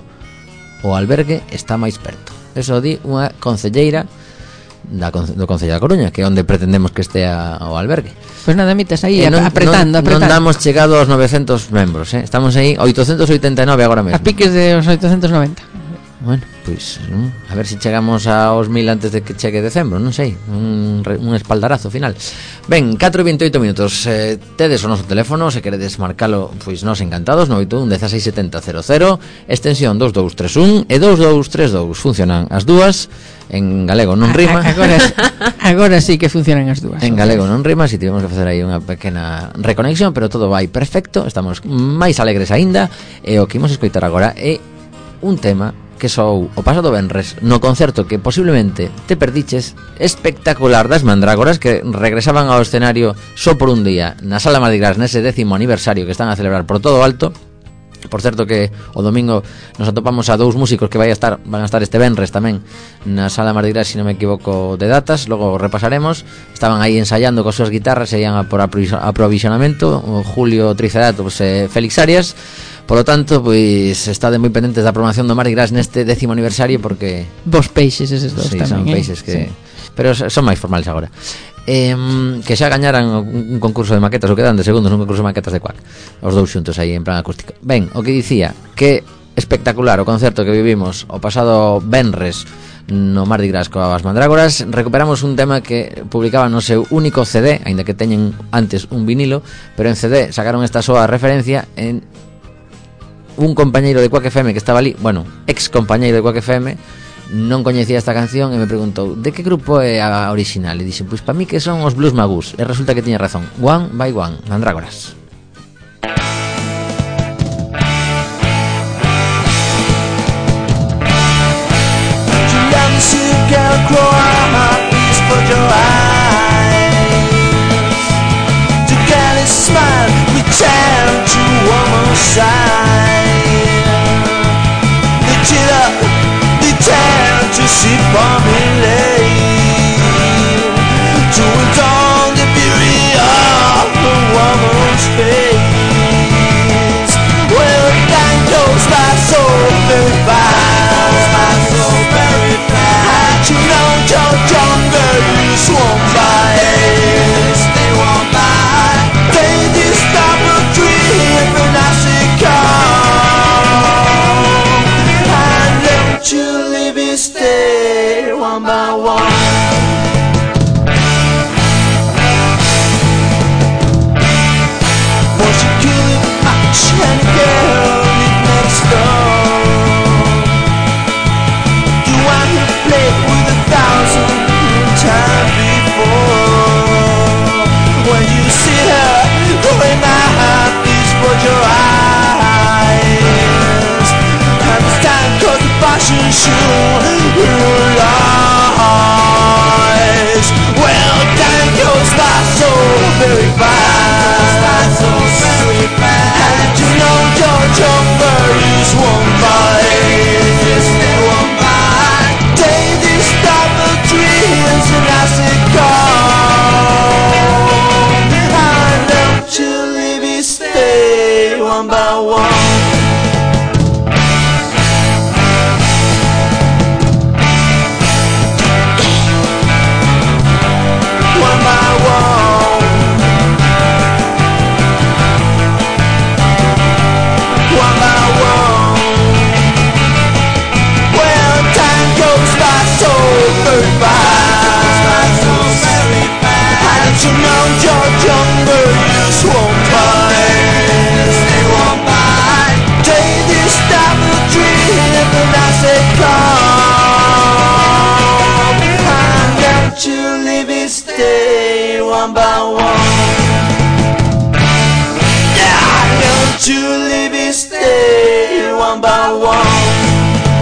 [SPEAKER 2] O albergue está máis perto. Eso di unha concelleira da, do Concello da Coruña, que é onde pretendemos que estea o albergue.
[SPEAKER 4] Pois nada, mitas aí
[SPEAKER 2] E non,
[SPEAKER 4] apretando,
[SPEAKER 2] non,
[SPEAKER 4] apretando.
[SPEAKER 2] non damos chegado aos novecentos membros, eh? Estamos aí oitocentos oitenta e nove agora mesmo.
[SPEAKER 4] A piques de os oitocentos noventa.
[SPEAKER 2] Bueno, pois mm, a ver se si chegamos aos mil antes de que chegue decembro, non sei, un, un espaldarazo final. Ben, catro e veintioito minutos. eh, Tedes o noso teléfono, se queredes marcalo, pois nos encantados. Nove oito un, dezasseis setenta cero cero, extensión dos dous tres un e dos dous tres dous. Funcionan as dúas. En galego non rima.
[SPEAKER 4] A, agora, agora sí que funcionan as dúas.
[SPEAKER 2] En galego non rima, si tivemos que facer aí unha pequena reconexión, pero todo vai perfecto. Estamos máis alegres aínda. E o que imos escoitar agora é un tema que sou o pasado venres no concerto que posiblemente te perdiches, espectacular, das Mandrágoras, que regresaban ao escenario só por un día na Sala Mardi Gras nese décimo aniversario que están a celebrar por todo o alto. Por certo que o domingo nos atopamos a dous músicos que vai a estar, van a estar este venres tamén na Sala Mardi Gras, se non me equivoco de datas, logo repasaremos. Estaban aí ensayando con súas guitarras e ian a por aprovisionamento, o Julio Triceratops e Félix Arias. Por lo tanto, pois estade moi pendentes da programación do Mardi Gras neste décimo aniversario, porque
[SPEAKER 4] vos peixes eses dos
[SPEAKER 2] sí,
[SPEAKER 4] tamén,
[SPEAKER 2] son peixes
[SPEAKER 4] eh?
[SPEAKER 2] que
[SPEAKER 4] Sí.
[SPEAKER 2] pero son máis formales agora. Eh, que xa gañaran un, un concurso de maquetas, o quedan de segundos, un concurso de maquetas de Quack, os dous xuntos aí en plan acústico. Ben, o que dicía, que espectacular o concerto que vivimos o pasado venres no Mardi Gras coas Mandrágoras. Recuperamos un tema que publicaban no seu único C D, aínda que teñen antes un vinilo, pero en C D sacaron esta soa referencia en un compañeiro de Quack F M que estaba ali, bueno, ex compañeiro de Quack F M, non coñecía esta canción e me preguntou de que grupo é a original, e dixen, pois para mí que son os Blues Magus, e resulta que tiña razón. One by One, Mandrágoras.
[SPEAKER 1] See formulae to indulge the beauty of a woman's face. Well, time goes by so very fast, by so very fast. You know, your younger years won't by, they won't by. They discover a dream and I say come, and don't you leave it stay one by one. Once you kill it much and a girl it makes love. You want to play with a thousand times before. When you see her going out, please put your eyes. And it's time 'cause the fashion show will lies. Well, time goes by so very fast, so very fast. And you know your younger is one by, yes, they won't by. They discover dreams and as they come, and don't you leave it stay one by one. one by one. Yeah, don't you leave me stay one by one.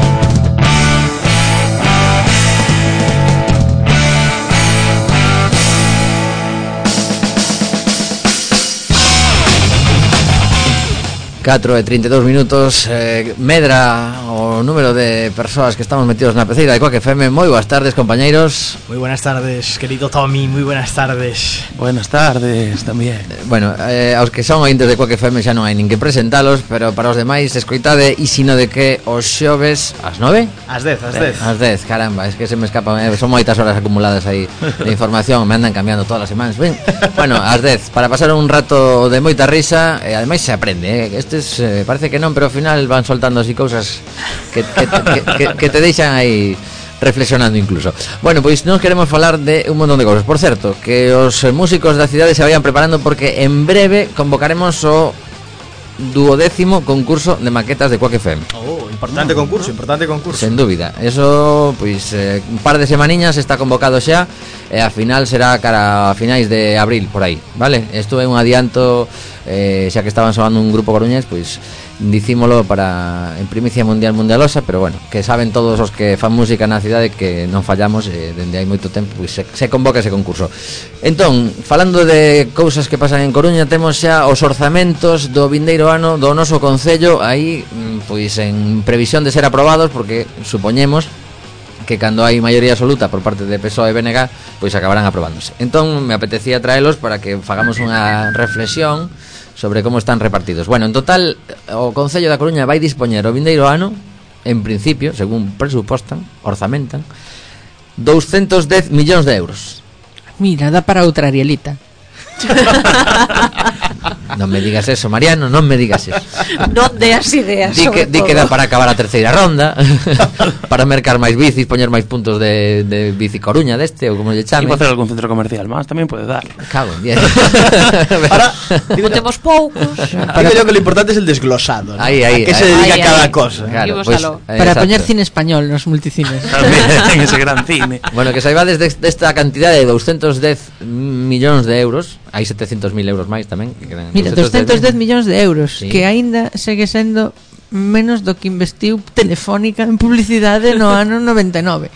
[SPEAKER 2] catro e trinta e dous minutos, eh, medra o número de persoas que estamos metidos na peceira de Quack F M. Moi boas tardes, compañeiros.
[SPEAKER 5] Muy buenas tardes, querido Tommy, muy buenas tardes.
[SPEAKER 6] Buenas tardes tamén.
[SPEAKER 2] eh, Bueno, eh, aos que son ointes de Quack F M xa non hai nin que presentalos, pero para os demais escoitade e sino de que os xoves ás nove?
[SPEAKER 5] As dez, as dez.
[SPEAKER 2] Ás dez, caramba, es que se me escapan, eh, son moitas horas acumuladas aí de información, me andan cambiando todas as semanas. Ben, bueno, ás dez, para pasar un rato de moita risa, e ademais se aprende, eh, estes eh, parece que non, pero ao final van soltando así cousas que, que, que, que, que te deixan aí reflexionando incluso. Bueno, pois nos queremos falar de un montón de cousas. Por certo, que os músicos da cidade se vayan preparando porque en breve convocaremos o duodécimo concurso de maquetas de Quack F M.
[SPEAKER 5] Oh, importante concurso, importante concurso.
[SPEAKER 2] Sen dúbida, eso pois eh, un par de semaniñas está convocado xa e a final será cara a finais de abril por aí, vale? Isto é un adianto, eh, xa que estaban sonando un grupo coruñés, pois dicímolo para en primicia mundial mundialosa, pero bueno, que saben todos os que fan música na cidade que non fallamos e eh, dende hai moito tempo pois se, se convoca ese concurso. Entón, falando de cousas que pasan en Coruña, temos xa os orzamentos do vindeiro ano do noso concello aí pois en previsión de ser aprobados, porque supoñemos que cando hai maioría absoluta por parte de P S O E e B N G pois acabarán aprobándose. Entón me apetecía traelos para que fagamos unha reflexión sobre como están repartidos. Bueno, en total o Concello da Coruña vai dispoñer o vindeiro ano, en principio, según presupostan, orzamentan, doscientos dez millóns de euros.
[SPEAKER 4] Mira, dá para outra Arielita.
[SPEAKER 2] Non me digas eso, Mariano, non me digas eso.
[SPEAKER 3] Non deas ideas.
[SPEAKER 2] Di que, di que dá para acabar a terceira ronda, para mercar máis bicis, poñer máis puntos de, de bici Coruña deste, ou como lle
[SPEAKER 6] E
[SPEAKER 2] chame.
[SPEAKER 6] pode hacer algún centro comercial máis, tamén pode dar.
[SPEAKER 2] Cago en diez.
[SPEAKER 5] Ahora,
[SPEAKER 3] Como temos poucos.
[SPEAKER 5] digo yo que lo importante es el desglosado, ¿no?
[SPEAKER 2] Ahí, ahí,
[SPEAKER 5] ¿A qué se
[SPEAKER 2] ahí.
[SPEAKER 5] dedica
[SPEAKER 3] Ahí,
[SPEAKER 5] cada
[SPEAKER 3] ahí.
[SPEAKER 5] cosa?
[SPEAKER 2] Claro,
[SPEAKER 3] Imos
[SPEAKER 2] pois,
[SPEAKER 3] aló.
[SPEAKER 2] eh,
[SPEAKER 4] Para
[SPEAKER 2] exacto.
[SPEAKER 4] poñer cine español nos multicines.
[SPEAKER 6] Tamén en ese gran cine.
[SPEAKER 2] Bueno, que saibades de, desta cantidade de doscientos dez millóns de euros, hai setecientos mil euros máis tamén, que quedan
[SPEAKER 4] Mira, doscientos dez millóns de euros,
[SPEAKER 2] Sí.
[SPEAKER 4] que aínda segue sendo menos do que investiu Telefónica en publicidade no ano noventa e nove.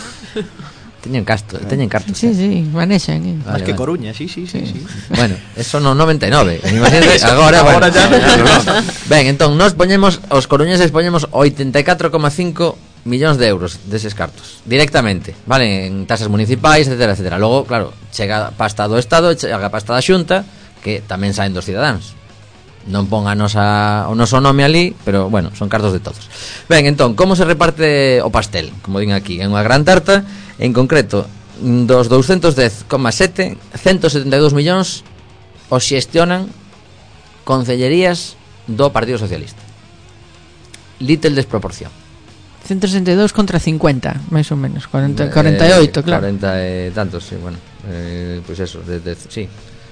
[SPEAKER 2] Teñen casto, teñen cartos.
[SPEAKER 4] Sí,
[SPEAKER 2] eh.
[SPEAKER 4] sí, manexan, eh.
[SPEAKER 5] Más
[SPEAKER 2] Vale,
[SPEAKER 5] que
[SPEAKER 2] vale.
[SPEAKER 5] Coruña, sí, sí, sí, sí.
[SPEAKER 2] Bueno, eso no noventa e nove. Imagínate, agora,
[SPEAKER 5] Agora
[SPEAKER 2] bueno.
[SPEAKER 5] ya no.
[SPEAKER 2] Ben, entón, nos poñemos, os coruñeses poñemos oitenta e catro coma cinco millóns de euros deses cartos, directamente, vale, en tasas municipais, etcétera, etcétera. Logo, claro, chega pasta do Estado, chega pasta da Xunta, que tamén saen dos cidadáns. Non pon a nosa, o noso nome ali, pero bueno, son cartos de todos. Ben, entón, como se reparte o pastel? Como din aquí, en unha gran tarta, en concreto, dos doscientos dez coma sete, ciento setenta e dous millóns os xestionan concellerías do Partido Socialista. Little desproporción.
[SPEAKER 4] ciento sesenta e dous contra cincuenta, máis ou menos, cuarenta, cuarenta e oito,
[SPEAKER 2] Eh,
[SPEAKER 4] claro.
[SPEAKER 2] cuarenta e tantos, sí, bueno. Eh, pues eso, de, de, sí.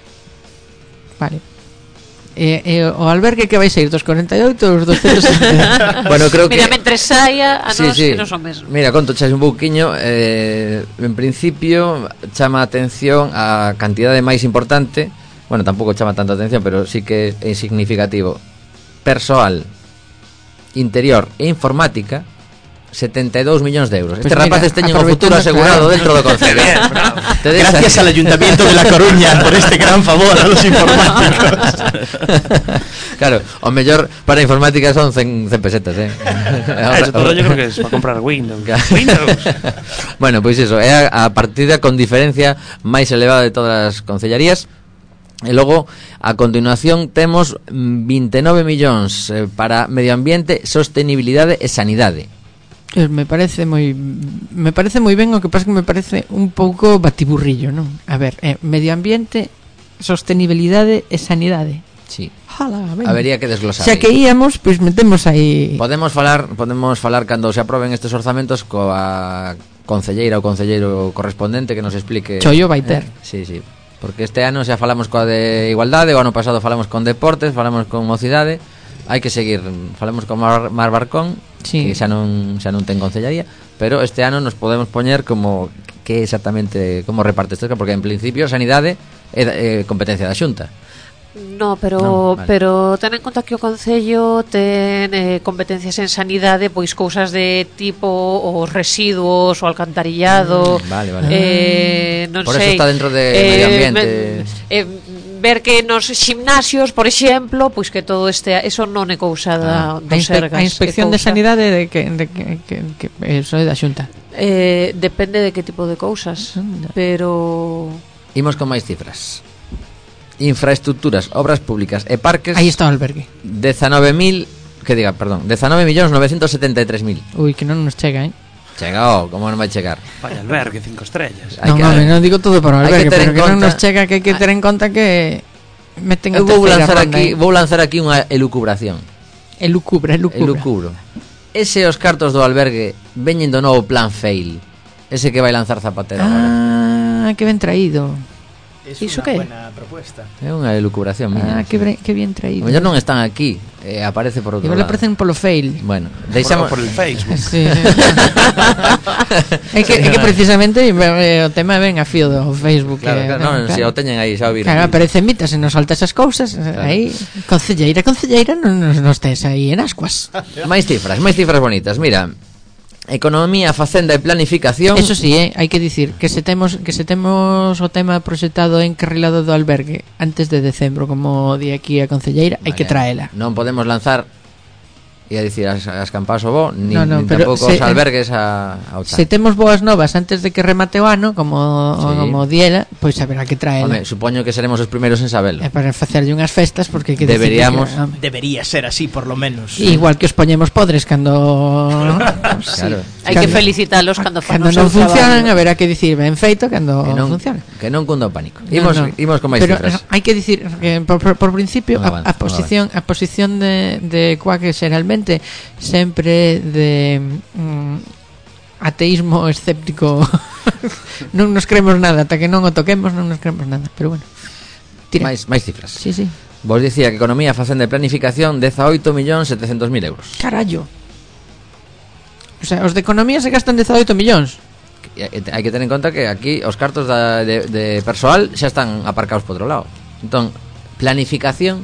[SPEAKER 4] Vale. E, e o albergue que vai ser dos cuarenta e oito aos doscientos sesenta.
[SPEAKER 2] Bueno, creo que
[SPEAKER 3] Mira, mentre saia, a
[SPEAKER 2] Sí,
[SPEAKER 3] nos
[SPEAKER 2] sí.
[SPEAKER 3] que non son mesmo.
[SPEAKER 2] Mira, conto chas un pouquiño, eh, en principio chama a atención a cantidade máis importante. Bueno, tampouco chama tanta atención, pero sí que é significativo. Persoal, interior e informática, setenta e dous millóns de euros.
[SPEAKER 4] Pues
[SPEAKER 2] Estes
[SPEAKER 4] mira,
[SPEAKER 2] rapaces teñen o
[SPEAKER 4] aproveitando,
[SPEAKER 2] futuro asegurado
[SPEAKER 4] claro.
[SPEAKER 2] dentro do concello. Tedes
[SPEAKER 5] Gracias
[SPEAKER 2] así-
[SPEAKER 5] al Ayuntamiento de La Coruña por este gran favor a los informáticos.
[SPEAKER 2] Claro, o mellor para informática son cen, cen pesetas, eh.
[SPEAKER 6] Ah, eso todo yo creo que es para comprar Windows.
[SPEAKER 2] Claro.
[SPEAKER 6] Windows.
[SPEAKER 2] Bueno, pois iso, é a, a partida con diferencia máis elevada de todas as concellarías. E logo, a continuación, temos vinte e nove millóns eh, para medio ambiente, sostenibilidade e sanidade.
[SPEAKER 4] Eh, Me parece moi me parece moi ben, o que pasa que me parece un pouco batiburrillo, non? A ver, eh, medio ambiente, sostenibilidade e sanidade.
[SPEAKER 2] Sí.
[SPEAKER 4] Jala, ben.
[SPEAKER 2] Habería que desglosar.
[SPEAKER 4] Xa
[SPEAKER 2] aí.
[SPEAKER 4] que íamos, pois metemos aí.
[SPEAKER 2] Podemos falar, podemos falar cando se aproben estes orzamentos coa concelleira ou concelleiro correspondente que nos explique.
[SPEAKER 4] Chollo vai ter.
[SPEAKER 2] Eh, sí, sí. Porque este ano xa falamos coa de igualdade, o ano pasado falamos con deportes, falamos con mocidade. Hai que seguir, falamos con Mar, Mar Barcón,
[SPEAKER 4] Sí.
[SPEAKER 2] que xa non xa non ten concellaría, pero este ano nos podemos poñer como que exactamente como reparte isto, porque en principio sanidade é, é competencia da Xunta.
[SPEAKER 3] No, pero
[SPEAKER 2] Non, vale.
[SPEAKER 3] pero ten en conta que o Concello ten eh, competencias en sanidade, pois cousas de tipo os residuos, o alcantarillado,
[SPEAKER 2] Mm, vale, vale.
[SPEAKER 3] eh, non
[SPEAKER 2] Por
[SPEAKER 3] sei.
[SPEAKER 2] eso está dentro de medio ambiente.
[SPEAKER 3] Eh, ver que nos gimnasios, por exemplo, pois que todo este, eso non é cousa da,
[SPEAKER 2] Ah.
[SPEAKER 3] do
[SPEAKER 4] A, inspe
[SPEAKER 3] Sergas.
[SPEAKER 4] a inspección
[SPEAKER 3] é
[SPEAKER 4] de
[SPEAKER 3] cousa-
[SPEAKER 4] sanidade de que, de que, que, que eso é da Xunta.
[SPEAKER 3] Eh, depende de que tipo de cousas,
[SPEAKER 4] Anda.
[SPEAKER 3] pero
[SPEAKER 2] Imos con máis cifras. Infraestructuras, obras públicas e parques.
[SPEAKER 4] Aí está o albergue.
[SPEAKER 2] dezanove mil, que diga, perdón, dezanove millóns novecientos setenta e tres mil.
[SPEAKER 4] Ui, que non nos chega, eh?
[SPEAKER 2] Chega, oh, como non vai chegar?
[SPEAKER 6] Vaya albergue, cinco estrellas.
[SPEAKER 2] Hai
[SPEAKER 4] Non,
[SPEAKER 2] que-
[SPEAKER 4] home, non digo todo para o
[SPEAKER 2] hai que
[SPEAKER 4] albergue,
[SPEAKER 2] ter
[SPEAKER 4] pero
[SPEAKER 2] en
[SPEAKER 4] que non
[SPEAKER 2] conta-
[SPEAKER 4] nos chega, que hai que ter en conta que meten a
[SPEAKER 2] Eu vou
[SPEAKER 4] terceira
[SPEAKER 2] lanzar
[SPEAKER 4] ronda,
[SPEAKER 2] aquí,
[SPEAKER 4] eh.
[SPEAKER 2] vou lanzar aquí unha elucubración.
[SPEAKER 4] Elucubra, elucubra.
[SPEAKER 2] Elucubro. Ese os cartos do albergue veñen do novo plan fail. Ese que vai lanzar Zapatero agora.
[SPEAKER 4] Ah, que ben traído.
[SPEAKER 5] Es
[SPEAKER 3] ¿Iso
[SPEAKER 5] una
[SPEAKER 3] qué?
[SPEAKER 5] buena propuesta.
[SPEAKER 2] É unha elucubración miña.
[SPEAKER 4] Ah, que, bre- que bien
[SPEAKER 2] O
[SPEAKER 4] traído.
[SPEAKER 2] mellor non están aquí, eh, aparece por outro
[SPEAKER 4] Igual
[SPEAKER 2] lado.
[SPEAKER 4] aparecen polo fail.
[SPEAKER 2] Bueno,
[SPEAKER 6] Por,
[SPEAKER 2] deixamos
[SPEAKER 6] por el Facebook.
[SPEAKER 4] Sí. é, que, é que precisamente eh, o tema ven a fío do Facebook.
[SPEAKER 2] Claro,
[SPEAKER 4] eh,
[SPEAKER 2] claro, non, se o teñen aí xa o viron.
[SPEAKER 4] Claro, aparece mitas e nos salta esas cousas. Claro. Aí, concelleira, concelleira, non nos, nos tes aí en ascuas.
[SPEAKER 2] Máis cifras, máis cifras bonitas. Mira, economía, facenda e planificación.
[SPEAKER 4] Eso sí, eh, hai que dicir que se temos que se temos o tema proxectado encarrilado do albergue antes de decembro, como di aquí a concelleira, hai que traela.
[SPEAKER 2] Non podemos lanzar e a dicir as, as campas o bo, nin,
[SPEAKER 4] No, no,
[SPEAKER 2] nin
[SPEAKER 4] pero
[SPEAKER 2] tampouco
[SPEAKER 4] se-
[SPEAKER 2] os albergues a, ao
[SPEAKER 4] Se
[SPEAKER 2] chat.
[SPEAKER 4] temos boas novas antes de que remate o ano, como
[SPEAKER 2] Sí.
[SPEAKER 4] como diela, pois haberá que traela.
[SPEAKER 2] Home, supoño que seremos os primeiros en sabelo.
[SPEAKER 4] É para facerlle unhas festas porque hai que dicir
[SPEAKER 2] Deberíamos.
[SPEAKER 4] que, home,
[SPEAKER 5] Debería ser así, por lo menos.
[SPEAKER 4] igual que os poñemos podres cando
[SPEAKER 2] Claro.
[SPEAKER 3] hai que felicitalos cando fan
[SPEAKER 4] cando
[SPEAKER 3] o
[SPEAKER 4] non
[SPEAKER 3] seu
[SPEAKER 4] funcionan,
[SPEAKER 3] traballo.
[SPEAKER 4] haberá que dicir ben feito cando
[SPEAKER 2] Que non,
[SPEAKER 4] funciona.
[SPEAKER 2] que non cunda o pánico.
[SPEAKER 4] No,
[SPEAKER 2] Imos,
[SPEAKER 4] no.
[SPEAKER 2] imos con máis
[SPEAKER 4] Pero
[SPEAKER 2] cifras.
[SPEAKER 4] hai que dicir que por, por, por principio
[SPEAKER 2] Non
[SPEAKER 4] a,
[SPEAKER 2] avanza,
[SPEAKER 4] a posición a posición de de Quack xeralmente sempre de mm, ateísmo escéptico. Non nos creemos nada, ata que non o toquemos non nos creemos nada, pero bueno. Tira.
[SPEAKER 2] Máis, máis cifras.
[SPEAKER 4] Sí, sí.
[SPEAKER 2] Vos dicía que economía, facenda e planificación dezaoito millóns setecentos mil euros.
[SPEAKER 4] Carallo. O sea, os de economía se gastan dezaoito millóns.
[SPEAKER 2] E, e, hai que ter en conta que aquí os cartos da, de, de persoal xa están aparcados por outro lado. Entón, planificación,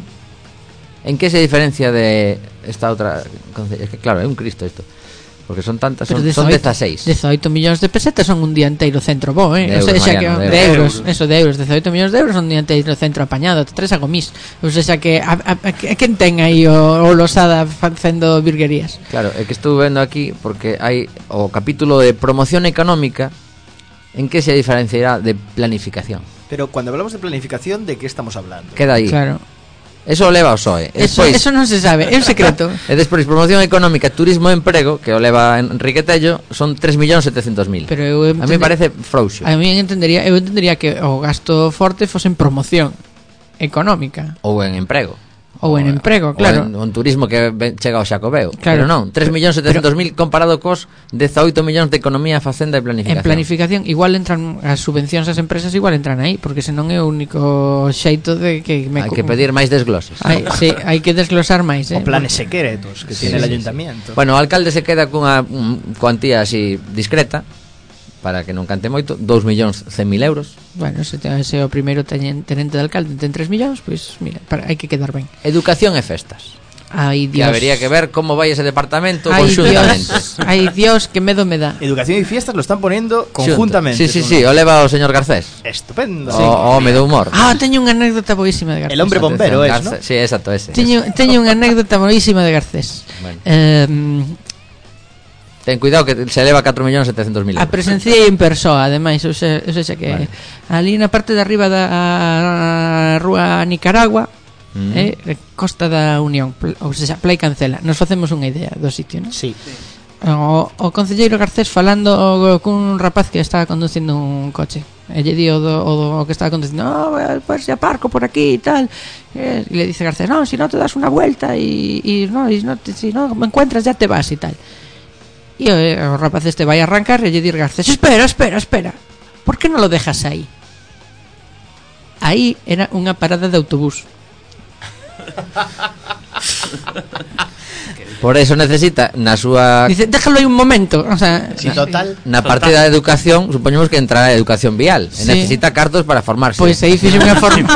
[SPEAKER 2] en que se diferencia de esta outra conce- es que claro, é un cristo isto. Porque son tantas, son, son dezaseis.
[SPEAKER 4] dezaoito millóns de pesetas son un día inteiro centro bo, eh?
[SPEAKER 2] De
[SPEAKER 4] O sea,
[SPEAKER 2] euros,
[SPEAKER 4] xa que,
[SPEAKER 2] Mariano, de
[SPEAKER 4] de
[SPEAKER 6] euros.
[SPEAKER 4] euros, eso de euros, dezaoito millóns de euros son un día inteiro centro apañado, te tres a gomís. O sea, xa que a, a, a, a quen ten aí o, o losada facendo virguerías?
[SPEAKER 2] Claro, é que estuve vendo aquí porque hai o capítulo de promoción económica en que se diferenciará de planificación.
[SPEAKER 5] Pero cuando hablamos de planificación, ¿de qué estamos hablando?
[SPEAKER 2] Queda aí.
[SPEAKER 4] Claro.
[SPEAKER 2] Eso o leva o P S O E. E
[SPEAKER 4] Eso,
[SPEAKER 2] despois-
[SPEAKER 4] eso non se sabe, é un secreto.
[SPEAKER 2] E despois promoción económica, turismo e emprego, que o leva Enrique Tello, son tres millóns setecientos mil.
[SPEAKER 4] Pero eu
[SPEAKER 2] A mí me
[SPEAKER 4] entende-
[SPEAKER 2] parece frouxo.
[SPEAKER 4] A mí entendería, eu entendería que o gasto forte fose en promoción económica
[SPEAKER 2] Ou en emprego.
[SPEAKER 4] ou en emprego, claro.
[SPEAKER 2] Ou en, en turismo que ven- chega ao Xacobeo.
[SPEAKER 4] Claro.
[SPEAKER 2] Pero non, tres millóns setecentos mil comparado cos dezaoito millóns de economía, facenda e planificación.
[SPEAKER 4] En planificación igual entran as subvencións ás empresas, igual entran aí, porque senón é o único xeito de que me
[SPEAKER 2] Hai que pedir máis desgloses.
[SPEAKER 4] Hai, sí, hai que desglosar máis, eh.
[SPEAKER 5] O planes secretos que
[SPEAKER 2] Sí,
[SPEAKER 5] tiene el
[SPEAKER 2] sí, sí.
[SPEAKER 5] ayuntamiento.
[SPEAKER 2] Bueno, o alcalde se queda cunha mm, cuantía así discreta, para que non cante moito, dous millóns cen mil euros.
[SPEAKER 4] Bueno, se, te, se o primeiro teñen, tenente de alcalde ten tres millóns, pois mira, para, hai que quedar ben.
[SPEAKER 2] Educación e festas.
[SPEAKER 4] Ai,
[SPEAKER 2] Que
[SPEAKER 4] Dios.
[SPEAKER 2] habería que ver como vai ese departamento
[SPEAKER 4] Ai,
[SPEAKER 2] conxuntamente.
[SPEAKER 4] Dios. Ai, Dios, que medo me da.
[SPEAKER 5] Educación y fiestas lo están poniendo
[SPEAKER 2] Xunto.
[SPEAKER 5] conjuntamente.
[SPEAKER 2] Sí, sí,
[SPEAKER 5] Son
[SPEAKER 2] sí,
[SPEAKER 5] unos-
[SPEAKER 2] o leva o señor Garcés.
[SPEAKER 5] Estupendo.
[SPEAKER 2] O, o me do humor.
[SPEAKER 4] Ah, teño unha anécdota boísima de Garcés.
[SPEAKER 5] El hombre bombero es, ¿no?
[SPEAKER 2] Garcés- Sí, exacto, ese.
[SPEAKER 4] Teño, teño unha anécdota boísima de Garcés.
[SPEAKER 2] Bueno.
[SPEAKER 4] Eh,
[SPEAKER 2] Ten cuidado que se eleva catro millóns setecientos mil
[SPEAKER 4] A
[SPEAKER 2] euros.
[SPEAKER 4] presenciei en persoa, ademais, ou sea, ou sea que
[SPEAKER 2] Vale.
[SPEAKER 4] ali na parte de arriba da a, rúa Nicaragua,
[SPEAKER 2] Mm.
[SPEAKER 4] eh, Costa da Unión, pl- ou sea, Play Cancela. Nos facemos unha idea do sitio, non?
[SPEAKER 5] Sí.
[SPEAKER 4] O, o concelleiro Garcés falando o, cun rapaz que estaba conducindo un coche. E lle di o, do, o, do, o que estaba conducindo, no, pues ya aparco por aquí e tal. E le dice Garcés, no, si no te das una vuelta y, y no, y no te, si no me encuentras ya te vas y tal. E o, o rapaz este vai a arrancar e lle dir Garcés, espera, espera, espera, ¿por qué no lo dejas ahí? Aí era unha parada de autobús.
[SPEAKER 2] Por eso necesita na súa
[SPEAKER 4] Dice, déjalo aí un momento, o sea,
[SPEAKER 7] Si total,
[SPEAKER 2] na partida de educación, supoñemos que entrará a educación vial, e
[SPEAKER 4] Sí.
[SPEAKER 2] necesita cartos para formarse.
[SPEAKER 4] pois aí fixe unha forma.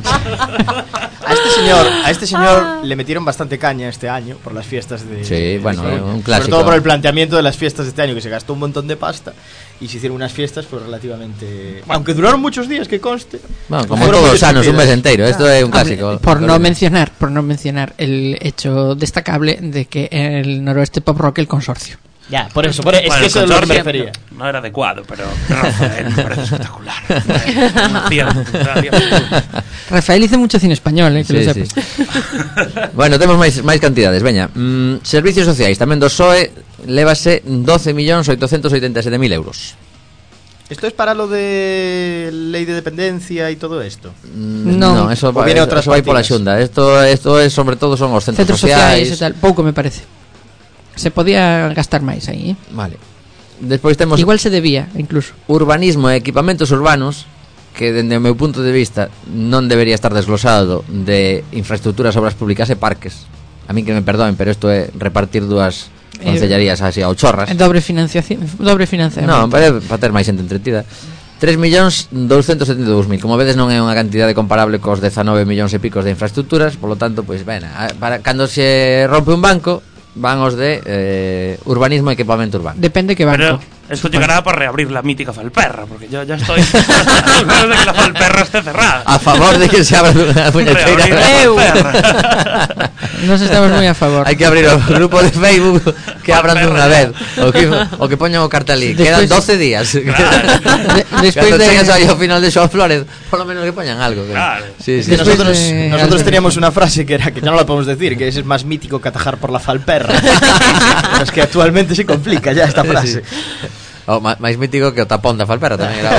[SPEAKER 7] a este señor, a este señor le metieron bastante caña este año por las fiestas de
[SPEAKER 2] Sí,
[SPEAKER 7] de
[SPEAKER 2] bueno,
[SPEAKER 7] Coruña.
[SPEAKER 2] un clásico.
[SPEAKER 7] Sobre todo por el planteamiento de las fiestas de este año, que se gastó un montón de pasta y se hicieron unas fiestas pues relativamente, aunque duraron muchos días, que conste.
[SPEAKER 2] Bueno, como
[SPEAKER 7] fueron
[SPEAKER 2] todos
[SPEAKER 7] muy
[SPEAKER 2] los anos, un mes
[SPEAKER 7] estúpidas.
[SPEAKER 2] entero. Esto é un clásico.
[SPEAKER 4] Hombre, por no mencionar, por no mencionar el hecho destacable de que el Noroeste Pop Rock el consorcio.
[SPEAKER 7] Ya, por eso, por, es
[SPEAKER 6] Bueno,
[SPEAKER 7] que
[SPEAKER 6] el
[SPEAKER 7] eso es lo que me
[SPEAKER 6] consorcio
[SPEAKER 7] refería.
[SPEAKER 6] No, no era adecuado, pero Rafael me parece espectacular. Nación, nación.
[SPEAKER 4] Rafael hizo mucho cine español, eh, que
[SPEAKER 2] Sí,
[SPEAKER 4] lo
[SPEAKER 2] sí.
[SPEAKER 4] sepas.
[SPEAKER 2] Bueno, temos máis máis cantidades, veña. Mm, servicios sociais, tamén do P S O E lévase doce millóns oitocentos oitenta e sete mil euros.
[SPEAKER 7] Esto es para lo de ley de dependencia y todo esto.
[SPEAKER 2] Mm,
[SPEAKER 4] No.
[SPEAKER 2] no, eso,
[SPEAKER 7] O viene
[SPEAKER 2] eso,
[SPEAKER 7] otras
[SPEAKER 2] eso vai pola
[SPEAKER 7] partidas.
[SPEAKER 2] Xunta. Esto esto é sobre todo son os centros,
[SPEAKER 4] Centros sociais
[SPEAKER 2] sociais.
[SPEAKER 4] e tal, pouco me parece. Se podía gastar máis aí, eh?
[SPEAKER 2] Vale. Despois temos
[SPEAKER 4] Igual se debía, incluso.
[SPEAKER 2] urbanismo e equipamentos urbanos, que dende o meu punto de vista non debería estar desglosado de infraestructuras, obras públicas e parques. A min que me perdoen, pero isto é repartir dúas concellarías así ao chorras.
[SPEAKER 4] Eh, Dobre financiación, dobre financiamento.
[SPEAKER 2] Non, para, para ter máis xente entretida. tres millóns doscientos setenta e dous mil. Como vedes non é unha cantidade comparable cos dezanove millóns e picos de infraestructuras, polo tanto, pois, ben, a- para cando se rompe un banco, van os de eh, urbanismo e equipamento urbano.
[SPEAKER 4] Depende que
[SPEAKER 6] Pero
[SPEAKER 4] banco.
[SPEAKER 6] esto llegará para reabrir la mítica Falperra, porque yo ya estoy al menos de que la Falperra esté cerrada.
[SPEAKER 2] A favor de que se abra unha
[SPEAKER 6] Reabrir
[SPEAKER 2] puñeteira.
[SPEAKER 6] la
[SPEAKER 4] Eu.
[SPEAKER 6] Falperra.
[SPEAKER 4] Nos estamos moi a favor.
[SPEAKER 2] Hai que abrir o grupo de Facebook que abran dunha vez. O que, o que poñan o cartelí. Quedan
[SPEAKER 4] Despois-
[SPEAKER 2] doce días.
[SPEAKER 4] De- despois
[SPEAKER 2] Cando
[SPEAKER 4] de-
[SPEAKER 2] chegas aí ao final de Xoan Flores, por lo menos que poñan algo. que-
[SPEAKER 6] Claro.
[SPEAKER 2] Sí, sí.
[SPEAKER 7] Que
[SPEAKER 4] Después
[SPEAKER 7] nosotros,
[SPEAKER 4] de-
[SPEAKER 7] nosotros teníamos una frase que era que ya no la podemos decir, que es más mítico que atajar por la Falperra. Pero es que actualmente se complica ya esta frase.
[SPEAKER 2] O ma- máis mítico que o tapón da Falperra tamén era.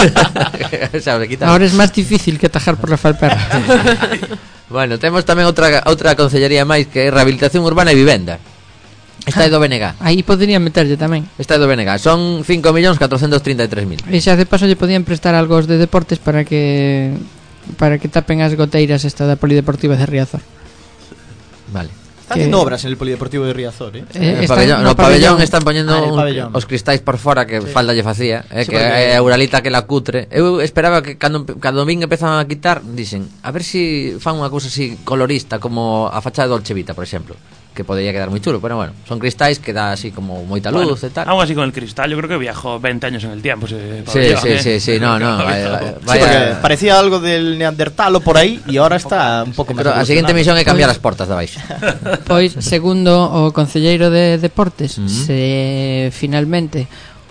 [SPEAKER 2] O... Xa, le quitas.
[SPEAKER 4] Ahora es más difícil que atajar por la Falperra.
[SPEAKER 2] Bueno, temos tamén outra outra consellería máis, que é rehabilitación urbana e vivenda. Esta é do B N G.
[SPEAKER 4] Aí poderían meterlle tamén.
[SPEAKER 2] Esta é do B N G. Son cinco millóns catrocentos trinta e tres mil.
[SPEAKER 4] E xa de paso lle podían prestar algo aos de deportes para que para que tapen as goteiras esta da Polideportiva de Riazor.
[SPEAKER 2] Vale.
[SPEAKER 7] Están
[SPEAKER 4] Que-
[SPEAKER 7] haciendo obras en el Polideportivo de Riazor, ¿eh?
[SPEAKER 4] Eh,
[SPEAKER 2] No
[SPEAKER 4] están
[SPEAKER 2] pabellón,
[SPEAKER 4] no
[SPEAKER 2] no pabellón
[SPEAKER 4] pabellón.
[SPEAKER 2] están poñendo
[SPEAKER 7] Ah, en el
[SPEAKER 2] un-
[SPEAKER 7] pabellón.
[SPEAKER 2] os cristais por fora que falta lle facía, eh,
[SPEAKER 7] Sí,
[SPEAKER 2] que
[SPEAKER 7] porque-
[SPEAKER 2] é a Uralita que la cutre. Eu esperaba que cando cando vin empezan a quitar, dixen, a ver si fan unha cousa así colorista como a fachada de Dolce Vita, por exemplo, que podría quedar moi chulo, pero bueno, son cristais que dá así como moita luz e tal.
[SPEAKER 6] Aún así con el cristal, yo creo que viajó veinte años en el tiempo. Ese
[SPEAKER 2] Sí,
[SPEAKER 6] pabellón,
[SPEAKER 2] sí,
[SPEAKER 6] ¿eh?
[SPEAKER 2] sí, sí, no, no, vaya,
[SPEAKER 7] Sí,
[SPEAKER 2] vaya-
[SPEAKER 7] porque parecía algo del Neandertal o por ahí y ahora está un pouco máis
[SPEAKER 2] Pero a seguinte
[SPEAKER 7] evolucionado.
[SPEAKER 2] misión é cambiar as portas de baixo.
[SPEAKER 4] Pois, segundo o concelleiro de Deportes, se finalmente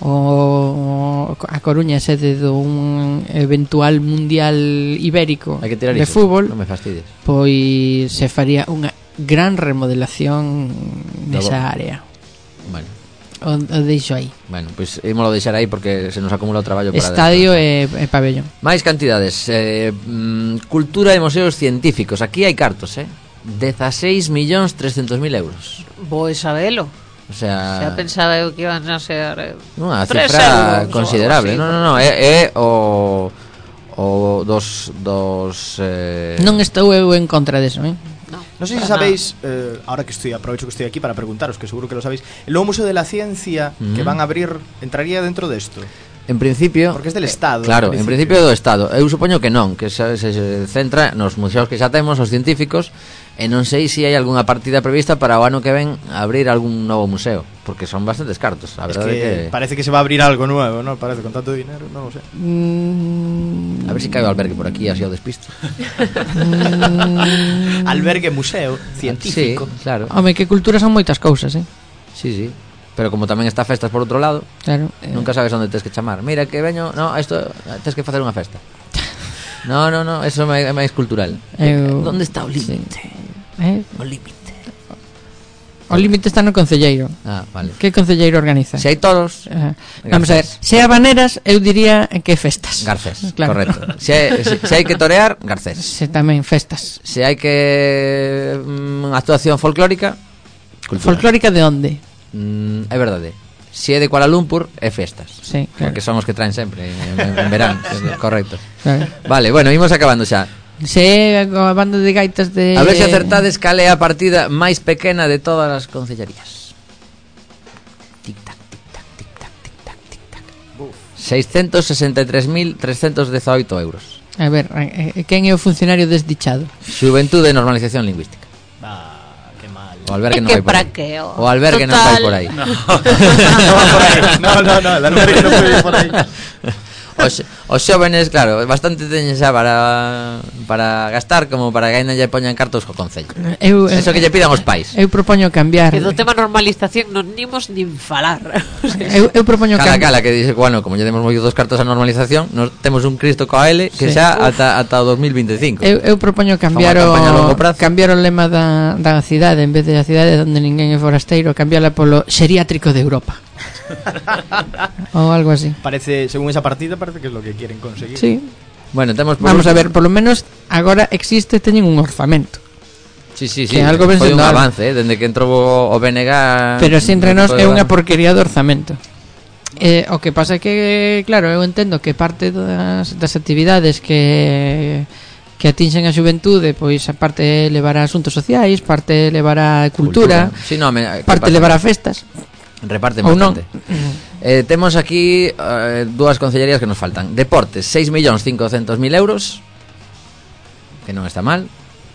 [SPEAKER 4] o a Coruña é sede dun eventual mundial ibérico
[SPEAKER 2] Hai que tirar
[SPEAKER 4] de
[SPEAKER 2] iso,
[SPEAKER 4] fútbol,
[SPEAKER 2] non me fastidies.
[SPEAKER 4] pois se faría unha gran remodelación nesa
[SPEAKER 2] bo-
[SPEAKER 4] área.
[SPEAKER 2] Bueno,
[SPEAKER 4] O, o deixo aí.
[SPEAKER 2] bueno, pois pues, ímolo deixar aí porque se nos acumula o traballo para
[SPEAKER 4] Estadio
[SPEAKER 2] despois.
[SPEAKER 4] e, e pabellón.
[SPEAKER 2] Máis cantidades, eh, mm, cultura e museos científicos. Aquí hai cartos, eh? dezasseis millóns trescentos mil euros.
[SPEAKER 3] Vou sabelo.
[SPEAKER 2] O sea,
[SPEAKER 3] Xa pensaba eu que iban a ser eh,
[SPEAKER 2] unha
[SPEAKER 3] tres
[SPEAKER 2] cifra
[SPEAKER 3] euros ou
[SPEAKER 2] considerable.
[SPEAKER 3] algo
[SPEAKER 2] No,
[SPEAKER 3] así.
[SPEAKER 2] no, no, é, é o o dos dos eh,
[SPEAKER 4] Non estou eu en contra deso, eh?
[SPEAKER 3] No,
[SPEAKER 7] No sé si
[SPEAKER 3] para
[SPEAKER 7] sabéis, eh, ahora que estoy, aprovecho que estoy aquí para preguntaros, que seguro que lo sabéis, el nuevo Museo de la Ciencia que van a abrir entraría dentro de esto.
[SPEAKER 2] En principio,
[SPEAKER 7] Porque es del Estado,
[SPEAKER 2] Claro,
[SPEAKER 7] en
[SPEAKER 2] en
[SPEAKER 7] principio.
[SPEAKER 2] principio do Estado. Eu supoño que non, que se, se, se centra nos museos que xa temos, os científicos, e non sei se hai algunha partida prevista para o ano que ven abrir algún novo museo, porque son bastantes cartos, a
[SPEAKER 7] Es
[SPEAKER 2] verdade
[SPEAKER 7] que,
[SPEAKER 2] que,
[SPEAKER 7] parece que se va a abrir algo nuevo, ¿no? Parece con tanto dinero, no lo sé.
[SPEAKER 4] Mm,
[SPEAKER 2] a ver se cae o albergue por aquí, así ao despisto.
[SPEAKER 7] Albergue museo científico.
[SPEAKER 2] Sí, claro.
[SPEAKER 4] home, que cultura son moitas cousas, eh?
[SPEAKER 2] Sí, sí. Pero como tamén está festas por outro lado,
[SPEAKER 4] Claro. eh,
[SPEAKER 2] nunca sabes onde tes que chamar. Mira que veño, no, isto tes que facer unha festa. No, no, no, eso é máis cultural.
[SPEAKER 4] Eu-
[SPEAKER 2] Onde está o límite?
[SPEAKER 4] eh?
[SPEAKER 2] O límite.
[SPEAKER 4] O límite está no concelleiro.
[SPEAKER 2] Ah, vale.
[SPEAKER 4] Que concelleiro organiza?
[SPEAKER 2] Se hai toros,
[SPEAKER 4] Eh, Vamos a ver,
[SPEAKER 2] Garcés.
[SPEAKER 4] se habaneras, eu diría que festas.
[SPEAKER 2] Garcés,
[SPEAKER 4] Claro.
[SPEAKER 2] correcto. Se hai, se, se hai que torear, Garcés.
[SPEAKER 4] Se tamén festas.
[SPEAKER 2] Se hai que mm, actuación folclórica, cultura.
[SPEAKER 4] Folclórica de onde?
[SPEAKER 2] Mm, é verdade. Se é de Kuala Lumpur, é festas.
[SPEAKER 4] Sí, claro.
[SPEAKER 2] Porque son os que traen sempre en, en, en verán, correcto.
[SPEAKER 4] Claro.
[SPEAKER 2] Vale, bueno, imos acabando xa.
[SPEAKER 4] Se a banda de gaitas de...
[SPEAKER 2] A ver se acertades cal é a partida máis pequena de todas as concellarías. Tic-tac, tic-tac, tic-tac, tic-tac, tic-tac. seiscentos sesenta e tres mil trescentos dezaoito euros.
[SPEAKER 4] A ver, eh, quen é o funcionario desdichado?
[SPEAKER 2] Xuventude e normalización lingüística.
[SPEAKER 7] Ah, qué mal.
[SPEAKER 2] O albergue
[SPEAKER 3] É
[SPEAKER 2] non
[SPEAKER 3] que
[SPEAKER 2] vai por aí.
[SPEAKER 3] praqueo.
[SPEAKER 2] O albergue non
[SPEAKER 3] Total.
[SPEAKER 2] vai por aí.
[SPEAKER 7] No va por ahí. No, no, no, el albergue no puede ir por ahí.
[SPEAKER 2] Os, os xóvenes, claro, bastante teñen xa para para gastar como para que ainda lle poñan cartos co concello.
[SPEAKER 4] Eu,
[SPEAKER 2] Eso que lle pidan os pais.
[SPEAKER 4] Eu propoño cambiar.
[SPEAKER 3] Que do tema normalización non nimos nin falar.
[SPEAKER 4] Eu, eu propoño
[SPEAKER 2] Cala,
[SPEAKER 4] cambiar.
[SPEAKER 2] cala, que dice, bueno, como lle demos moitos cartos a normalización, nos temos un Cristo coa L que
[SPEAKER 4] Sí.
[SPEAKER 2] xa ata, ata o dos mil veinticinco.
[SPEAKER 4] Eu, eu propoño cambiar
[SPEAKER 2] Fa unha campaña a longo
[SPEAKER 4] o
[SPEAKER 2] prazo.
[SPEAKER 4] cambiar o lema da, da cidade, en vez de a cidade onde ninguén é forasteiro, cambiarla polo xeriátrico de Europa. Ou algo así.
[SPEAKER 7] Parece, según esa partida, parece que es lo que quieren conseguir.
[SPEAKER 4] Sí.
[SPEAKER 2] Bueno, temos por
[SPEAKER 4] Vamos a
[SPEAKER 2] último-
[SPEAKER 4] ver, polo menos agora existe, teñen un orzamento.
[SPEAKER 2] Sí, sí, sí.
[SPEAKER 4] que algo ven
[SPEAKER 2] foi un
[SPEAKER 4] sendo algo.
[SPEAKER 2] avance, eh, dende que entrou o o B N G.
[SPEAKER 4] Pero si entre
[SPEAKER 2] no
[SPEAKER 4] nós
[SPEAKER 2] tipo de
[SPEAKER 4] é unha
[SPEAKER 2] avance.
[SPEAKER 4] porquería de orzamento. Eh, o que pasa é que, claro, eu entendo que parte das, das actividades que que atinxen a xuventude, pois a parte levará asuntos sociais, parte levará cultura,
[SPEAKER 2] Sí, no, me,
[SPEAKER 4] parte levará festas.
[SPEAKER 2] reparte
[SPEAKER 4] Ou non.
[SPEAKER 2] bastante. Eh, temos aquí eh, dúas concellerías que nos faltan. Deportes, seis millóns cincocentos mil euros, que non está mal.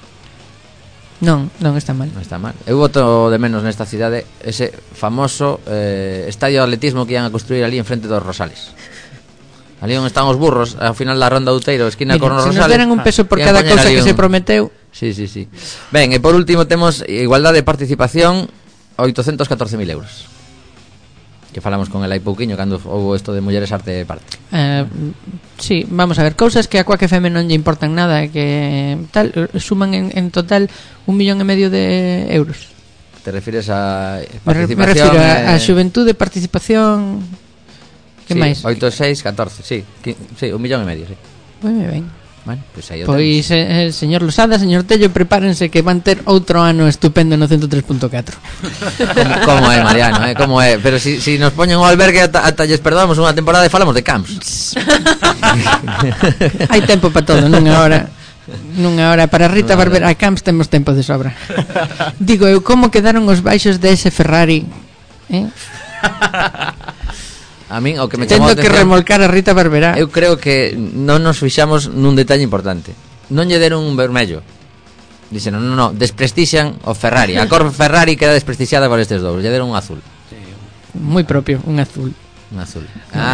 [SPEAKER 4] Non, non está mal.
[SPEAKER 2] Non está mal. Eu voto de menos nesta cidade ese famoso eh, estadio de atletismo que ian a construir ali enfrente dos Rosales. Ali onde están os burros, ao final da ronda Outeiro, esquina
[SPEAKER 4] Mira,
[SPEAKER 2] con os
[SPEAKER 4] se nos
[SPEAKER 2] Rosales.
[SPEAKER 4] deran un peso por
[SPEAKER 2] ian
[SPEAKER 4] cada
[SPEAKER 2] poñer
[SPEAKER 4] cousa
[SPEAKER 2] ali
[SPEAKER 4] que
[SPEAKER 2] un-
[SPEAKER 4] se prometeu.
[SPEAKER 2] Sí, sí, sí. Ben, e por último temos igualdade de participación, oitocentos catorce mil euros. Que falamos con el hai pouquiño cando houve isto de mulleres arte e parte.
[SPEAKER 4] Eh, sí, vamos a ver, cousas que a Quack F M non lle importan nada, que tal eh, suman en, en total un millón e medio de euros.
[SPEAKER 2] Te refires a
[SPEAKER 4] Me, re-
[SPEAKER 2] participación?
[SPEAKER 4] me refiro
[SPEAKER 2] eh,
[SPEAKER 4] a, a xuventude, participación. Que
[SPEAKER 2] sí,
[SPEAKER 4] máis?
[SPEAKER 2] oito, seis, catorce, sí, qui- sí, un millón e medio, sí.
[SPEAKER 4] Moi ben.
[SPEAKER 2] Bueno, pois aí o
[SPEAKER 4] Pois, eh, eh, señor Losada, señor Tello, prepárense que van ter outro ano estupendo no ciento tres punto catro.
[SPEAKER 2] temos. Como é, Mariano, eh? Como é? Pero si, si nos poñen o albergue ata, ata lles perdamos unha temporada e falamos de camps.
[SPEAKER 4] Hai tempo para todo, nunha hora. Nunha hora para Rita Barbera a Camps temos tempo de sobra. Digo eu, como quedaron os baixos de ese Ferrari? Eh?
[SPEAKER 2] A min o que me chamou
[SPEAKER 4] Tendo
[SPEAKER 2] a
[SPEAKER 4] que
[SPEAKER 2] atención,
[SPEAKER 4] remolcar a Rita Barbera.
[SPEAKER 2] eu creo que non nos fixamos nun detalle importante. Non lle deron un vermello. Dixen, non, non, non, desprestixian o Ferrari. A cor Ferrari queda desprestixiada por estes dous. Lle deron un azul.
[SPEAKER 4] Moi propio, un azul.
[SPEAKER 2] Un azul.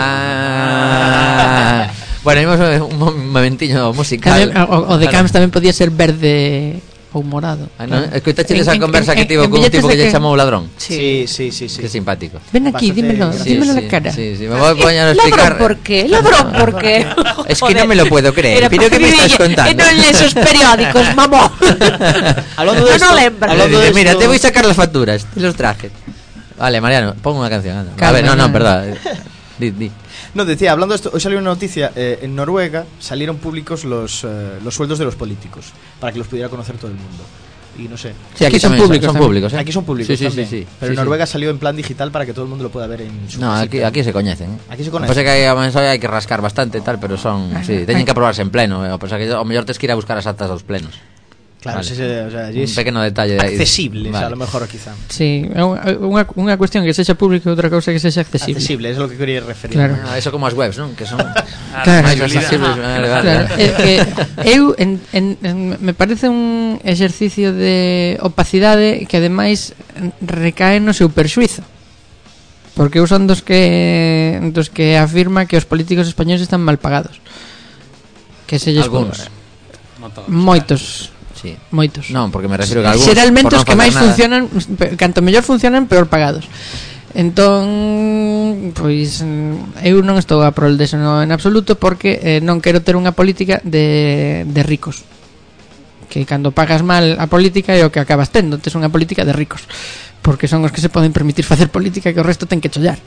[SPEAKER 2] Ah. Bueno, imos un momentiño musical.
[SPEAKER 4] Tamén, o, o de Camps tamén podía ser verde ou morado.
[SPEAKER 2] Ah, non? Escoitache
[SPEAKER 4] En-
[SPEAKER 2] esa
[SPEAKER 4] en-
[SPEAKER 2] conversa
[SPEAKER 4] en-
[SPEAKER 2] que tivo
[SPEAKER 4] en
[SPEAKER 2] con un
[SPEAKER 4] billetes
[SPEAKER 2] tipo
[SPEAKER 4] de
[SPEAKER 2] que lle
[SPEAKER 4] que-
[SPEAKER 2] chamou ladrón.
[SPEAKER 7] Sí, sí, sí, sí.
[SPEAKER 2] Qué simpático.
[SPEAKER 4] Ven aquí,
[SPEAKER 7] Bastante
[SPEAKER 4] dímelo,
[SPEAKER 7] gracioso.
[SPEAKER 4] dímelo
[SPEAKER 2] sí,
[SPEAKER 4] la cara.
[SPEAKER 2] Sí, sí, me voy a poner a explicar.
[SPEAKER 3] Ladrón, ¿por qué? Ladrón, ¿por qué?
[SPEAKER 2] Es que no me lo puedo creer.
[SPEAKER 3] Era
[SPEAKER 2] ¿Pero qué me
[SPEAKER 3] porque
[SPEAKER 2] estás
[SPEAKER 3] vivía
[SPEAKER 2] contando?
[SPEAKER 3] en esos periódicos, mamón.
[SPEAKER 7] Hablando de
[SPEAKER 3] No,
[SPEAKER 7] esto,
[SPEAKER 3] no lembra.
[SPEAKER 7] hablando de
[SPEAKER 2] Dice, mira,
[SPEAKER 7] esto-
[SPEAKER 2] te voy a sacar las facturas y los trajes. Vale, Mariano, pongo una canción. anda. A
[SPEAKER 4] Calma,
[SPEAKER 2] ver, no, no,
[SPEAKER 4] no.
[SPEAKER 2] verdad. Di, di.
[SPEAKER 7] No, decía, hablando de esto, hoy salió una noticia, eh, en Noruega salieron públicos los, eh, los sueldos de los políticos, para que los pudiera conocer todo el mundo. Y no sé.
[SPEAKER 2] Sí,
[SPEAKER 4] Aquí son
[SPEAKER 2] también
[SPEAKER 4] públicos
[SPEAKER 2] Son
[SPEAKER 4] también.
[SPEAKER 2] públicos, ¿eh?
[SPEAKER 7] Aquí son públicos
[SPEAKER 2] Sí, sí,
[SPEAKER 7] también,
[SPEAKER 2] sí, sí.
[SPEAKER 7] pero
[SPEAKER 2] Sí,
[SPEAKER 7] en Noruega
[SPEAKER 2] sí.
[SPEAKER 7] salió en plan digital para que todo el mundo lo pueda ver en su
[SPEAKER 2] No,
[SPEAKER 7] casita.
[SPEAKER 2] aquí, aquí se coñecen, ¿eh?
[SPEAKER 7] Aquí se
[SPEAKER 2] Lo que
[SPEAKER 7] coñecen.
[SPEAKER 2] pasa é que hai, a mensaje hai que rascar bastante e tal, pero son, sí, teñen que aprobarse en pleno, eh? O pasa que o mellor tes que ir a buscar as actas dos plenos.
[SPEAKER 7] Claro,
[SPEAKER 2] Vale.
[SPEAKER 7] sí, sí, o sea, allí
[SPEAKER 2] Un
[SPEAKER 7] es
[SPEAKER 2] pequeno detalle de aí.
[SPEAKER 7] accesibles,
[SPEAKER 2] Vale.
[SPEAKER 7] a lo mejor quizá.
[SPEAKER 4] Sí, é unha, unha cuestión que sexa público e outra cousa que sexa accesible.
[SPEAKER 7] Accesible, es lo que quería referir.
[SPEAKER 4] Claro.
[SPEAKER 2] Ah, eso como as webs, non? Que son
[SPEAKER 4] Claro.
[SPEAKER 2] máis accesibles. Vale, vale.
[SPEAKER 4] Claro, é que eu en, en, en, me parece un exercicio de opacidade que ademais recae no seu perxuizo. Porque eu son dos que dos que afirma que os políticos españoles están mal pagados. Que se lles
[SPEAKER 2] Algunos.
[SPEAKER 6] No todos.
[SPEAKER 4] moitos,
[SPEAKER 2] Sí.
[SPEAKER 4] moitos.
[SPEAKER 2] Non, porque me refiro que algúns
[SPEAKER 4] Xeralmente
[SPEAKER 2] por
[SPEAKER 4] os
[SPEAKER 2] non
[SPEAKER 4] que
[SPEAKER 2] facer
[SPEAKER 4] máis
[SPEAKER 2] nada.
[SPEAKER 4] funcionan, pe- canto mellor funcionan, peor pagados. Entón, pois mm, eu non estou a prol deso no, en absoluto, porque eh, non quero ter unha política de, de ricos. Que cando pagas mal a política é o que acabas tendo, tes unha política de ricos, porque son os que se poden permitir facer política que o resto ten que chollar.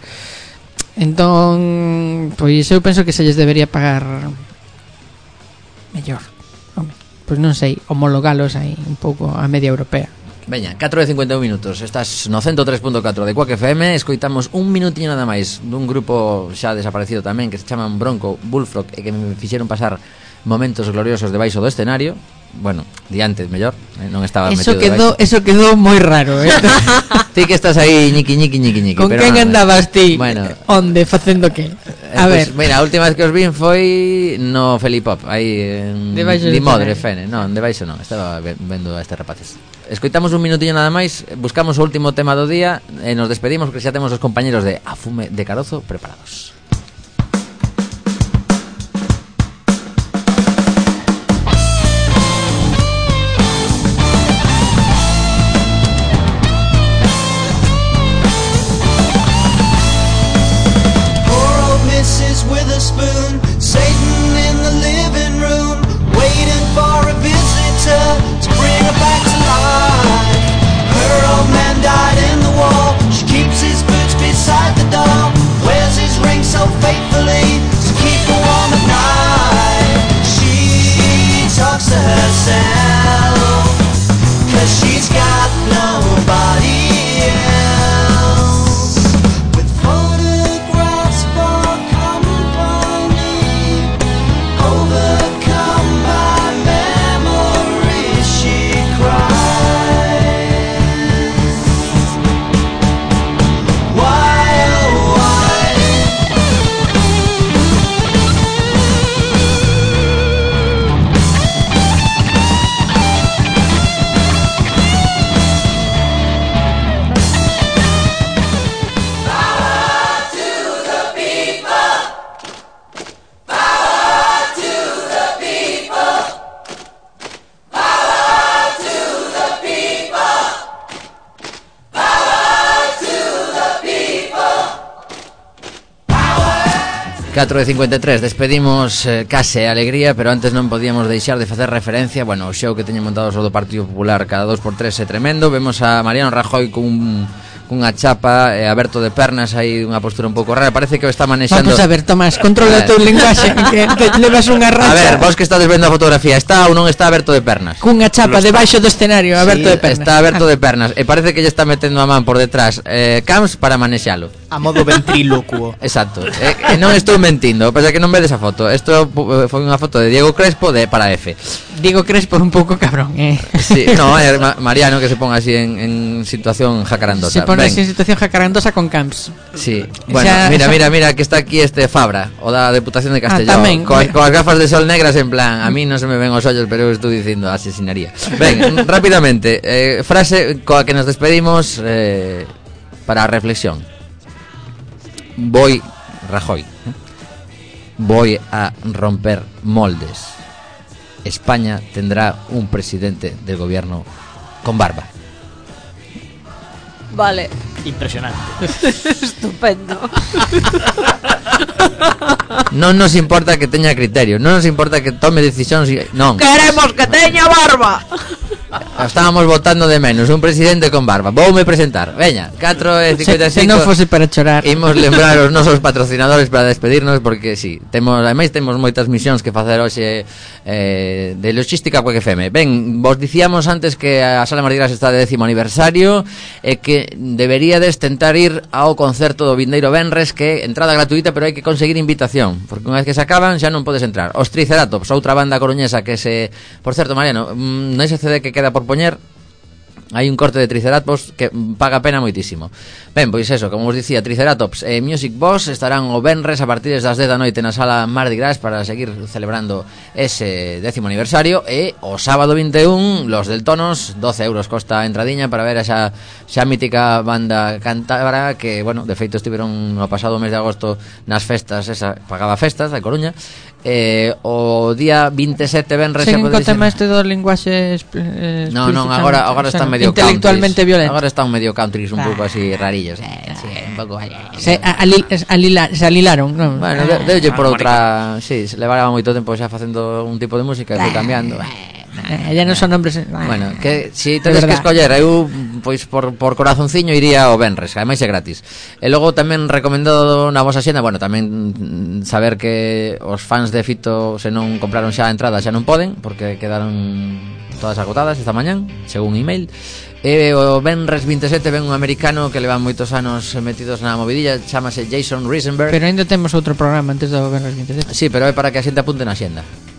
[SPEAKER 4] Entón, pois eu penso que se lles debería pagar mellor. Home, pois non sei, homologalos aí un pouco a media europea.
[SPEAKER 2] Veña, catro e cincuenta e un minutos. Estás no ciento tres punto catro de Quack F M. Escoitamos un minutiño nada máis dun grupo xa desaparecido tamén, que se chaman Bronco Bullfrog, e que me fixeron pasar momentos gloriosos debaixo do escenario. Bueno, diante, mellor, eh, non estaba
[SPEAKER 4] Eso
[SPEAKER 2] metido
[SPEAKER 4] quedó,
[SPEAKER 2] debaixo.
[SPEAKER 4] eso quedó moi raro, eh.
[SPEAKER 2] Ti que estás aí ñiqui ñiqui ñiqui ñiqui.
[SPEAKER 4] Con
[SPEAKER 2] pero
[SPEAKER 4] quen
[SPEAKER 2] non,
[SPEAKER 4] andabas ti?
[SPEAKER 2] Bueno,
[SPEAKER 4] Onde facendo que?
[SPEAKER 2] Eh,
[SPEAKER 4] A
[SPEAKER 2] pues,
[SPEAKER 4] ver.
[SPEAKER 2] mira, a última vez que os vin foi no Felipop, aí en
[SPEAKER 4] Debaixo do
[SPEAKER 2] Limodre,
[SPEAKER 4] escenario.
[SPEAKER 2] Fene. Non, debaixo non, estaba ve- vendo a estes rapaces. Escoitamos un minutillo nada máis, buscamos o último tema do día e nos despedimos porque xa temos os compañeros de A Fume de Carozo preparados.
[SPEAKER 1] Poor old Missus Witherspoon, Satan in the living room, waiting for a visitor to bring her back to life. Her old man died in the war. She keeps his boots beside the door, wears his ring so faithfully to keep her warm at night. She talks to herself, 'cause she's got nobody else. With photographs for company, overcome by memories, she cries. Why, oh why?
[SPEAKER 2] catro e cincuenta e tres, despedimos eh, case a alegría, pero antes non podíamos deixar de facer referencia, bueno, o show que teñen montado o do Partido Popular cada dos por tres é tremendo. Vemos a Mariano Rajoy cun cunha chapa e aberto de pernas, aí unha postura un pouco rara, parece que o está manexando.
[SPEAKER 4] Vamos a ver, Tomás, controla o teu linguaxe, que, que levas unha racha.
[SPEAKER 2] A ver, vos que estades vendo a fotografía, está ou non está aberto de pernas?
[SPEAKER 4] Cunha chapa debaixo do escenario, aberto
[SPEAKER 2] Sí,
[SPEAKER 4] de pernas.
[SPEAKER 2] está aberto de pernas e parece que lle está metendo a man por detrás eh, cams para manexalo.
[SPEAKER 7] A modo ventrílocuo.
[SPEAKER 2] Exacto, e, e non estou mentindo, pasa que non vedes a foto. Isto pu- foi unha foto de Diego Crespo de para F.
[SPEAKER 4] Digo Crespo un pouco cabrón, eh.
[SPEAKER 2] Sí, no, é Ma- Mariano que se ponga así en, en situación jacarandosa.
[SPEAKER 4] Se pone
[SPEAKER 2] Ben,
[SPEAKER 4] así en situación jacarandosa con camps.
[SPEAKER 2] sí. Bueno,
[SPEAKER 4] Xa-
[SPEAKER 2] mira,
[SPEAKER 4] xa-
[SPEAKER 2] mira, mira que está aquí este Fabra, o da Deputación de Castelló,
[SPEAKER 4] tamén.
[SPEAKER 2] coas, coas gafas de sol negras en plan, a mí non se me ven os ollos, pero eu estou dicindo asesinaría. Ben, rápidamente, eh, frase coa que nos despedimos eh, para a reflexión. Voy, Rajoy, ¿eh? voy a romper moldes. España tendrá un presidente del gobierno con barba.
[SPEAKER 3] Vale,
[SPEAKER 7] Impresionante.
[SPEAKER 3] estupendo.
[SPEAKER 2] Non nos importa que teña criterio, non nos importa que tome decisións, non.
[SPEAKER 3] Queremos que teña barba.
[SPEAKER 2] Estábamos votando de menos un presidente con barba. Voume presentar. Veña, catro e cincuenta e
[SPEAKER 4] Se, se
[SPEAKER 2] cinco.
[SPEAKER 4] non fose para chorar.
[SPEAKER 2] Imos lembrar os nosos patrocinadores para despedirnos porque si, sí, temos, ademais temos moitas misións que facer hoxe eh, de logística Quack F M. Ben, vos dicíamos antes que a Sala Martí Gras está de décimo aniversario e que deberíades tentar ir ao concerto do vindeiro venres, que é entrada gratuita, pero hai que conseguir invitación, porque unha vez que se acaban xa non podes entrar. Os Triceratops, outra banda coruñesa que se, por certo, Mariano, mm, non ese C D que queda por poñer, hai un corte de Triceratops que paga pena moitísimo. Ben, pois eso, como vos dicía, Triceratops e Music Box estarán o venres a partir das dez da noite na Sala Mardi Gras para seguir celebrando ese décimo aniversario, e o sábado vinte e un Los Deltonos, doce euros costa a entradiña para ver a xa, xa mítica banda cántabra que, bueno, de feito estiveron no pasado mes de agosto nas festas, esa pagaba festas da Coruña. Eh, o día vinte e sete venres xa
[SPEAKER 4] Seguen co
[SPEAKER 2] podedes ir.
[SPEAKER 4] tema este do linguaxe eh,
[SPEAKER 2] No, non, agora agora están medio
[SPEAKER 4] intelectualmente
[SPEAKER 2] countries.
[SPEAKER 4] violento.
[SPEAKER 2] Agora están medio countries un pouco así rarillos, eh, sí, un pouco.
[SPEAKER 4] Se, a, alil, es- alila, se alilaron, non?
[SPEAKER 2] Bueno, de, deulle por
[SPEAKER 6] Ah,
[SPEAKER 2] outra, sí, se levaba moito tempo xa facendo un tipo de música e foi cambiando.
[SPEAKER 4] Eh, ya non son nombres. eh,
[SPEAKER 2] Bueno, que si
[SPEAKER 4] De
[SPEAKER 2] tedes que
[SPEAKER 4] verdad.
[SPEAKER 2] escoller, eu pois por, por corazonciño iría ao venres, ademais é gratis. E logo tamén recomendado na vosa xenda, bueno, tamén mm, saber que os fans de Fito se non compraron xa a entrada xa non poden, porque quedaron todas agotadas esta mañán, según email. E o venres vinte e sete ven un americano que leva moitos anos metidos na movidilla, chámase Jason Risenberg.
[SPEAKER 4] Pero ainda temos outro programa antes do Venres vinte e sete.
[SPEAKER 2] Sí, pero é para que a xente apunte na xenda.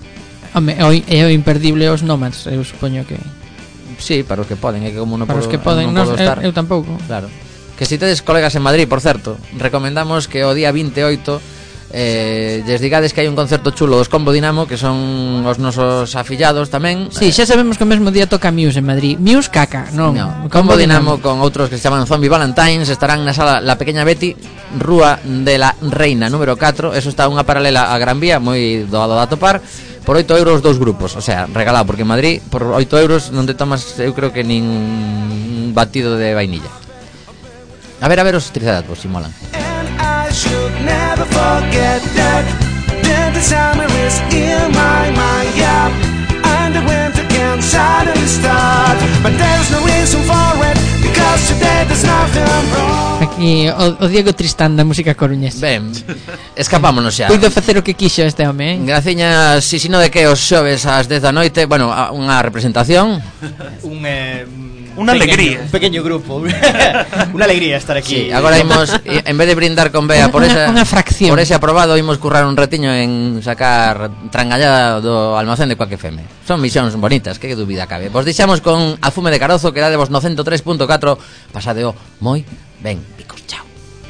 [SPEAKER 4] Home, é o, é o imperdible os Nomads, eu supoño que
[SPEAKER 2] Sí, para os que poden, é que como non
[SPEAKER 4] para
[SPEAKER 2] podo,
[SPEAKER 4] os que poden,
[SPEAKER 2] non
[SPEAKER 4] nos,
[SPEAKER 2] podo estar.
[SPEAKER 4] eu, eu tampouco.
[SPEAKER 2] Claro. Que si tedes colegas en Madrid, por certo, recomendamos que o día vinte e oito eh, lles digades que hai un concerto chulo dos Combo Dinamo, que son os nosos afillados tamén.
[SPEAKER 4] Sí, xa sabemos que o mesmo día toca Muse en Madrid. Muse caca, non.
[SPEAKER 2] No, Combo Dinamo con outros que se chaman Zombie Valentines estarán na sala La Pequeña Betty, Rúa de la Reina número catro. Eso está unha paralela a Gran Vía, moi doado de atopar. Por oito euros dous grupos, o sea, regalado, porque en Madrid por oito euros non te tomas, eu creo que nin un batido de vainilla. A ver, a ver os Triceratops, si molan.
[SPEAKER 1] Should never forget that that the summer is in my mind, yeah, and the winter can suddenly start, but there's no reason for it, because today there's nothing wrong.
[SPEAKER 4] Aquí o, o Diego Tristán da música coruñesa.
[SPEAKER 2] Ben, escapámonos xa.
[SPEAKER 4] Puido facer o que quixo este home, eh?
[SPEAKER 2] Graciñas, si sino de que os xoves ás dez da noite, bueno, a- unha representación.
[SPEAKER 7] Un, eh,
[SPEAKER 6] Una
[SPEAKER 7] pequeño,
[SPEAKER 6] alegría.
[SPEAKER 7] Un pequeño grupo. Una alegría estar aquí.
[SPEAKER 2] Sí, agora imos, i- en vez de brindar con Bea por
[SPEAKER 4] Unha-
[SPEAKER 2] esa
[SPEAKER 4] unha fracción.
[SPEAKER 2] por ese aprobado, imos currar un retiño en sacar trangallada do almacén de Quack F M. Son misións bonitas, que dúbida cabe. Vos deixamos con A Fume de Carozo, que dadevos no ciento tres punto catro. Pasadeo moi ben, picos, chao.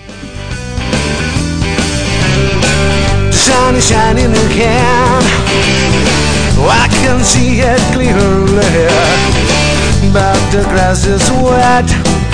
[SPEAKER 1] The sun is shining again, I can see it clearly, but the grass is wet,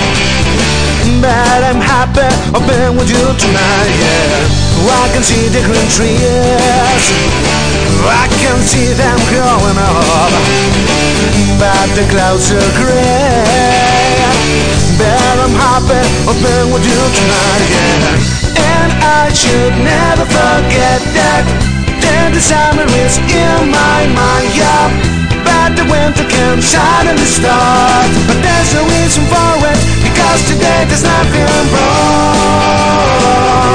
[SPEAKER 1] but I'm happy I've been with you tonight, yeah. I can see the green trees, I can see them growing up, but the clouds are gray, but I'm happy I've been with you tonight, yeah. And I should never forget that that the summer is in my mind, yeah, but the winter can suddenly start, but there's no reason for it, because today there's nothing wrong.